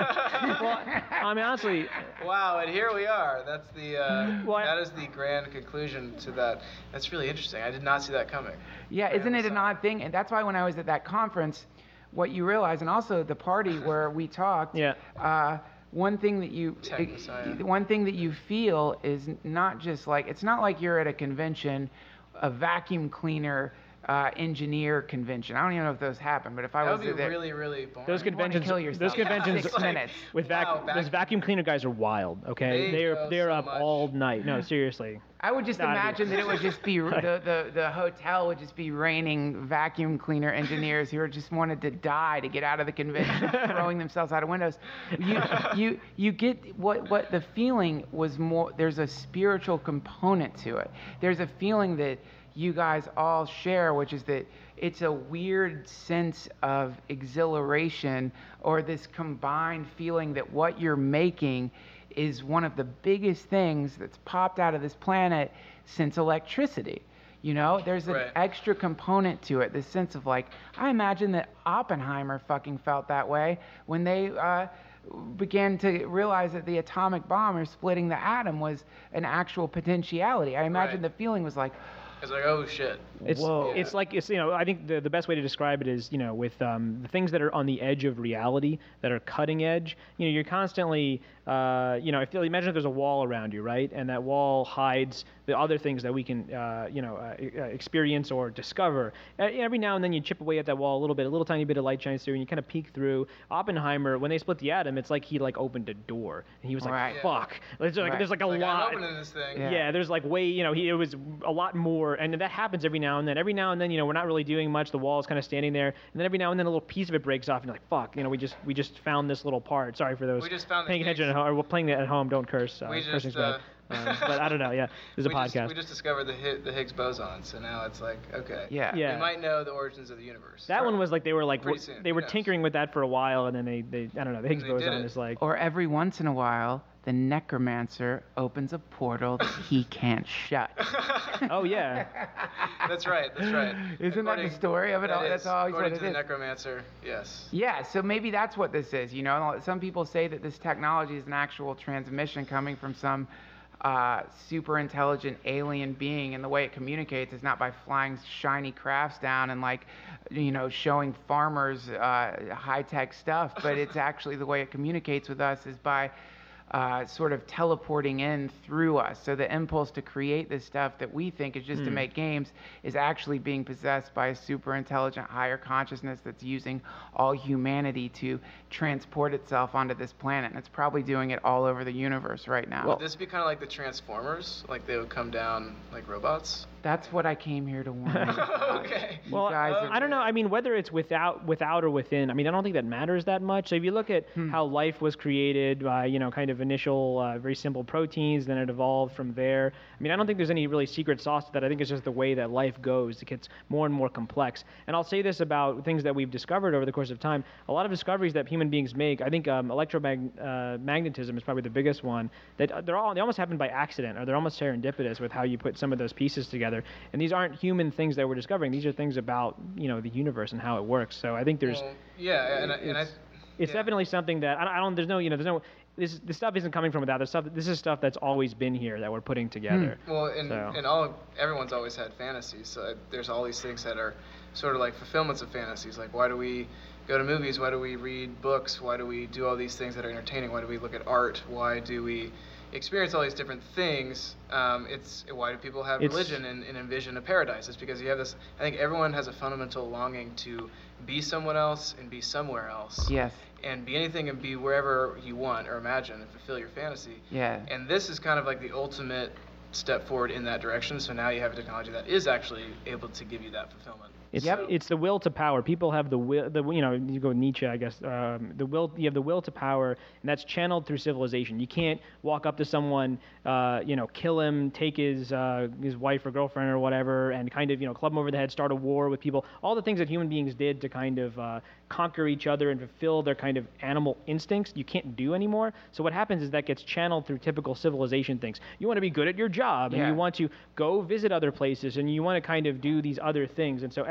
Well, I mean, honestly, Wow, and here we are. That's the uh, Well, I- that is the grand conclusion to that. That's really interesting. I did not see that coming. Yeah, isn't it an odd thing? And that's why when I was at that conference, what you realize, and also the party where we talked, Yeah. uh, one thing that you Tech Messiah. one thing that you feel is not just like, it's not like you're at a convention, a vacuum cleaner uh, engineer convention. I don't even know if those happen, but if I That was would be there, really, really boring. those wanna conventions, kill yourself. those conventions Six minutes. with vac- Wow, vac- those vacuum cleaner guys are wild. Okay, They they're go they're so up much. all night. No, seriously. I would just Nah, dude. imagine that it would just be the, the, the hotel would just be raining vacuum cleaner engineers who are just wanted to die to get out of the convention, throwing themselves out of windows. You you you get what what the feeling was more. There's a spiritual component to it. There's a feeling that you guys all share, which is that it's a weird sense of exhilaration or this combined feeling that what you're making is one of the biggest things that's popped out of this planet since electricity. You know, there's an Right. extra component to it, this sense of like, I imagine that Oppenheimer fucking felt that way when they uh, began to realize that the atomic bomb or splitting the atom was an actual potentiality. I imagine Right. the feeling was like, It's like, oh shit. It's Whoa. it's like it's you know I think the the best way to describe it is you know with um, the things that are on the edge of reality that are cutting edge. You know you're constantly uh, you know if you imagine if there's a wall around you, right, and that wall hides the other things that we can uh, you know uh, e- uh, experience or discover. Uh, every now and then you chip away at that wall a little bit, a little tiny bit of light shines through, and you kind of peek through. Oppenheimer, when they split the atom, it's like he like opened a door and he was like, Right. fuck. There's like, Right. there's like a Like, lot. I'm opening this thing. Yeah. Yeah, there's like way, you know, he, it was a lot more, and that happens every now and then. Every now and then, you know, we're not really doing much. The wall is kind of standing there, and then every now and then a little piece of it breaks off, and you're like, fuck, you know, we just we just found this little part. Sorry for those We just found the paying attention Higgs. at home, or playing it at home. Don't curse. Uh, We just, cursing's uh, bad. Um, but I don't know. Yeah, this is a we podcast. Just, we just discovered the Hi- the Higgs boson, so now it's like, okay. yeah. Yeah. We might know the origins of the universe. that one was like they were like Pretty w- soon, they who were knows? tinkering with that for a while, and then they, they I don't know. The Higgs they did boson it. is like Or every once in a while, the necromancer opens a portal that he can't shut. oh yeah. That's right. That's right. Isn't that the According- story of it that all? is, That's always what according it to the is. necromancer. Yes. Yeah, so maybe that's what this is. You know, some people say that this technology is an actual transmission coming from some uh, super intelligent alien being, and the way it communicates is not by flying shiny crafts down and like, you know, showing farmers uh, high tech stuff, but it's actually the way it communicates with us is by uh, sort of teleporting in through us. So the impulse to create this stuff that we think is just to make games is actually being possessed by a super intelligent higher consciousness that's using all humanity to transport itself onto this planet. And it's probably doing it all over the universe right now. Would this be kind of like the Transformers? Like they would come down like robots? That's what I came here to warn you about. Okay. You Well, guys uh, are- I don't know. I mean, whether it's without, without or within. I mean, I don't think that matters that much. So if you look at Hmm. how life was created by, you know, kind of initial, uh, very simple proteins, then it evolved from there. I mean, I don't think there's any really secret sauce to that. I think it's just the way that life goes. It gets more and more complex. And I'll say this about things that we've discovered over the course of time. A lot of discoveries that human beings make. I think um, electromagnetism uh, is probably the biggest one. That uh, they're all they almost happen by accident, or they're almost serendipitous with how you put some of those pieces together. And these aren't human things that we're discovering. These are things about, you know, the universe and how it works. So I think there's Well, yeah, and, I- and I. it's, it's yeah. definitely something that I don't, I don't. There's no, you know, there's no. This this stuff isn't coming from without. There's stuff. This is stuff that's always been here that we're putting together. Well, and, So- and all everyone's always had fantasies. So there's all these things that are sort of like fulfillments of fantasies. Like why do we go to movies? Why do we read books? Why do we do all these things that are entertaining? Why do we look at art? Why do we experience all these different things? Um, it's why do people have It's- religion and, and envision a paradise? It's because you have this. I think everyone has a fundamental longing to be someone else and be somewhere else. Yes. And be anything and be wherever you want or imagine and fulfill your fantasy. Yeah. And this is kind of like the ultimate step forward in that direction. So now you have a technology that is actually able to give you that fulfillment. It's Yep. it's the will to power. People have the will. The you know you go Nietzsche, I guess. Um, the will you have the will to power, and that's channeled through civilization. You can't walk up to someone, uh, you know, kill him, take his uh, his wife or girlfriend or whatever, and kind of you know club him over the head, start a war with people. All the things that human beings did to kind of uh, conquer each other and fulfill their kind of animal instincts, you can't do anymore. So what happens is that gets channeled through typical civilization things. You want to be good at your job, and Yeah. you want to go visit other places, and you want to kind of do these other things, and so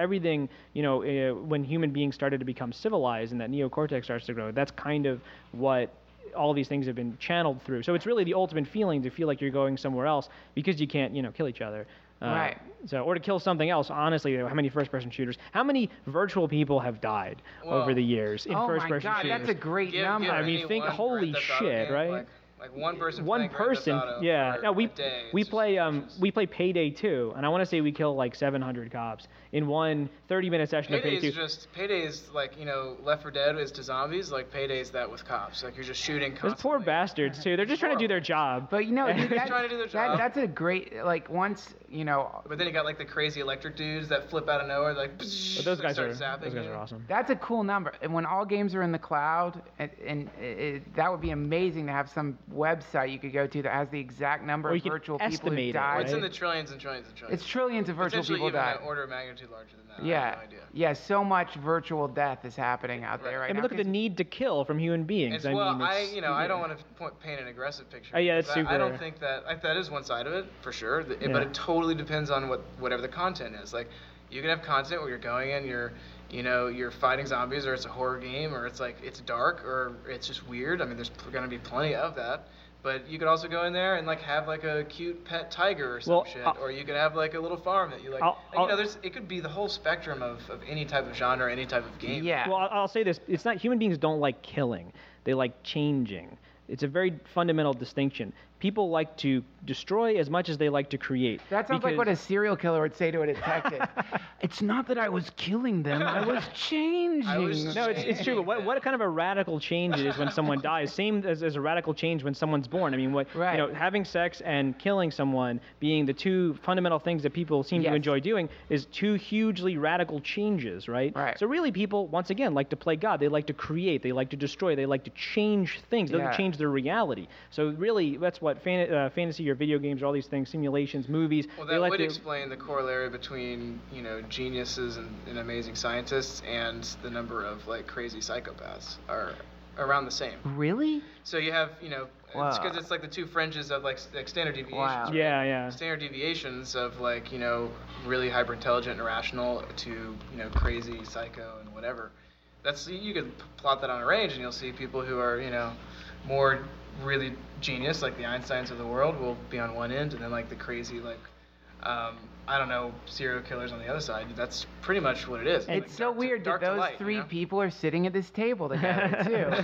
everything, you know, uh, when human beings started to become civilized and that neocortex starts to grow, that's kind of what all these things have been channeled through. So it's really the ultimate feeling to feel like you're going somewhere else because you can't, you know, kill each other. Uh, Right. So, or to kill something else. Honestly, how many first-person shooters? How many virtual people have died Well, over the years in Oh my first-person God, shooters? that's a great Give- number. give I mean, me think- one holy Grand Theft Auto shit, game, right? Like, like one person. One playing Grand Theft person, Auto yeah. for No, we a day, it's we just play um atrocious. we play Payday two, and I want to say we kill like seven hundred cops in one thirty-minute session of Payday Payday is two. just Payday is like, you know, Left four Dead is to zombies. Like Payday is that with cops. Like you're just shooting Those constantly. poor bastards too. They're just trying to do their job. But you know, dude, that, trying to do their that- job. that's a great, like, once, you know, But then you got like the crazy electric dudes that flip out of nowhere, like. But those guys start are zapping those guys you. are awesome. that's a cool number. And when all games are in the cloud, and, and it, that would be amazing to have some website you could go to that has the exact number Or you of could virtual people estimate who it, died. Or it's in right? the trillions and trillions and trillions. It's trillions of virtual Potentially people even died. an order of magnitude larger than that. I Yeah, have no idea. yeah. So much virtual death is happening out there Right. right I mean, now. look at the 'cause- need to kill from human beings. It's, I well, mean, I it's, you know I don't want to point, paint an aggressive picture. Oh, yeah, it's because I- I don't super- think that like, that is one side of it for sure. th- Yeah. But it totally depends on what whatever the content is. Like you can have content where you're going in, you're you know you're fighting zombies, or it's a horror game, or it's like it's dark, or it's just weird. I mean, there's going to be plenty of that. But you could also go in there and like have like a cute pet tiger or some Well, shit, I'll- or you could have like a little farm that you like. I'll- and, you know, I'll- there's it could be the whole spectrum of, of any type of genre, any type of game. Yeah. Well, I'll I'll say this: it's not human beings don't like killing; they like changing. It's a very fundamental distinction. People like to destroy as much as they like to create. That sounds like because- what a serial killer would say to a detective. It's not that I was killing them, I was changing. I was No, it's, it's true. But what, what kind of a radical change it is when someone dies? Same as, as a radical change when someone's born. I mean, what Right. you know, having sex and killing someone being the two fundamental things that people seem Yes. to enjoy doing is two hugely radical changes, right? Right. So really, people once again like to play God. They like to create. They like to destroy. They like to change things. They like Yeah. to change their reality. So really, that's what fan, uh, fantasy or video games or all these things, simulations, movies. Well, they that like would to, explain the corollary between you know geniuses and, and amazing scientists and the number of like crazy psychopaths are around the same. Really? So you have you know it's Wow. because it's like the two fringes of like, s- like standard deviations. Wow. right? Yeah, yeah. Standard deviations of like you know really hyper intelligent and rational to you know crazy psycho and whatever. That's you could p- plot that on a range and you'll see people who are you know more really genius like the Einsteins of the world will be on one end and then like the crazy like um, I don't know serial killers on the other side. That's pretty much what it is. Like It's so dark to- weird that dark to those light, you three know? people are sitting at this table together,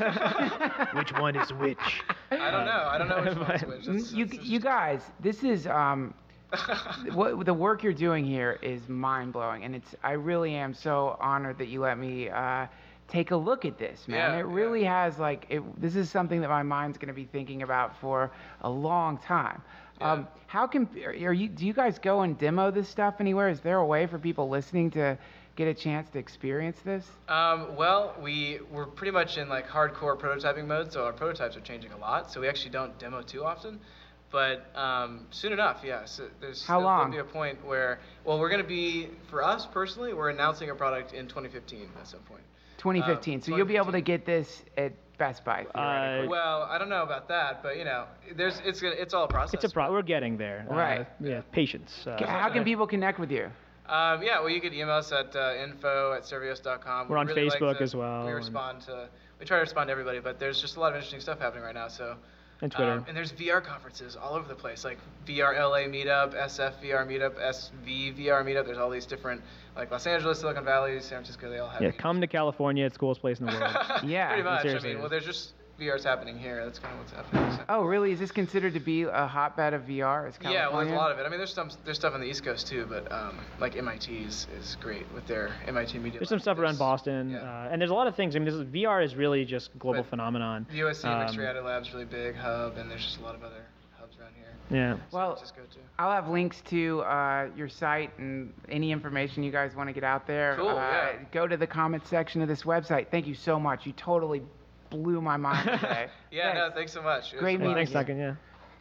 too. Which one is which? I don't know. I don't know which one's which. That's, you, that's you guys, this is um, what the work you're doing here is mind blowing, and it's I really am so honored that you let me uh, take a look at this, man. Yeah, it really has like it, this is something that my mind's going to be thinking about for a long time. Um, Yeah. how can are you? Do you guys go and demo this stuff anywhere? Is there a way for people listening to get a chance to experience this? Um, well, we we're pretty much in like hardcore prototyping mode, so our prototypes are changing a lot. So we actually don't demo too often, but um, soon enough, yeah. So there's How there'll, long? there'll be a point where well, we're gonna be for us personally, we're announcing a product in twenty fifteen at some point. twenty fifteen. Uh, so you'll be able to twenty get this at Best Buy. theoretically. Well, I don't know about that, but you know, there's it's gonna it's all a process. It's a pro. We're getting there. Uh, Right. yeah. Patience. Uh, Ca- How can people connect with you? Um, yeah, well, you could email us at uh, info at servios dot com. We're We on really like Facebook to- as well, We and- respond to, we try to respond to everybody, but there's just a lot of interesting stuff happening right now. So, And Twitter. um, and there's V R conferences all over the place, like V R L A meetup, S F V R meetup, S V V R meetup. There's all these different, like Los Angeles, Silicon Valley, San Francisco. They all have. yeah. meetups. Come to California. It's the coolest place in the world. Yeah, pretty much. seriously. I mean, well, there's just V R's happening here. That's kind of what's happening. So. Oh, really? Is this considered to be a hotbed of V R? Is Yeah, well, there's California? a lot of it. I mean, there's some there's stuff on the East Coast too, but um, like M I T is, is great with their M I T Media. There's some Lab. stuff around There's- Boston, yeah. uh, and there's a lot of things. I mean, this is, V R is really just a global But phenomenon. The U S C Mixed Um, Reality Lab's really big hub, and there's just a lot of other hubs around here. Yeah. Well, Just go to. I'll have links to uh, your site and any information you guys want to get out there. Cool, uh, yeah. Go to the comment section of this website. Thank you so much. You totally blew my mind today. Yeah, no, Thanks. thanks so much. It was Great fun. Yeah, meeting thanks, you. Duncan. Yeah.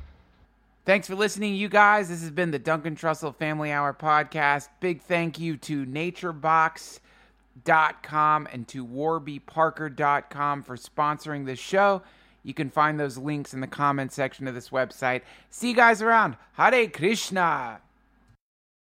Thanks for listening, you guys. This has been the Duncan Trussell Family Hour podcast. Big thank you to naturebox dot com and to warby parker dot com for sponsoring this show. You can find those links in the comment section of this website. See you guys around. Hare Krishna.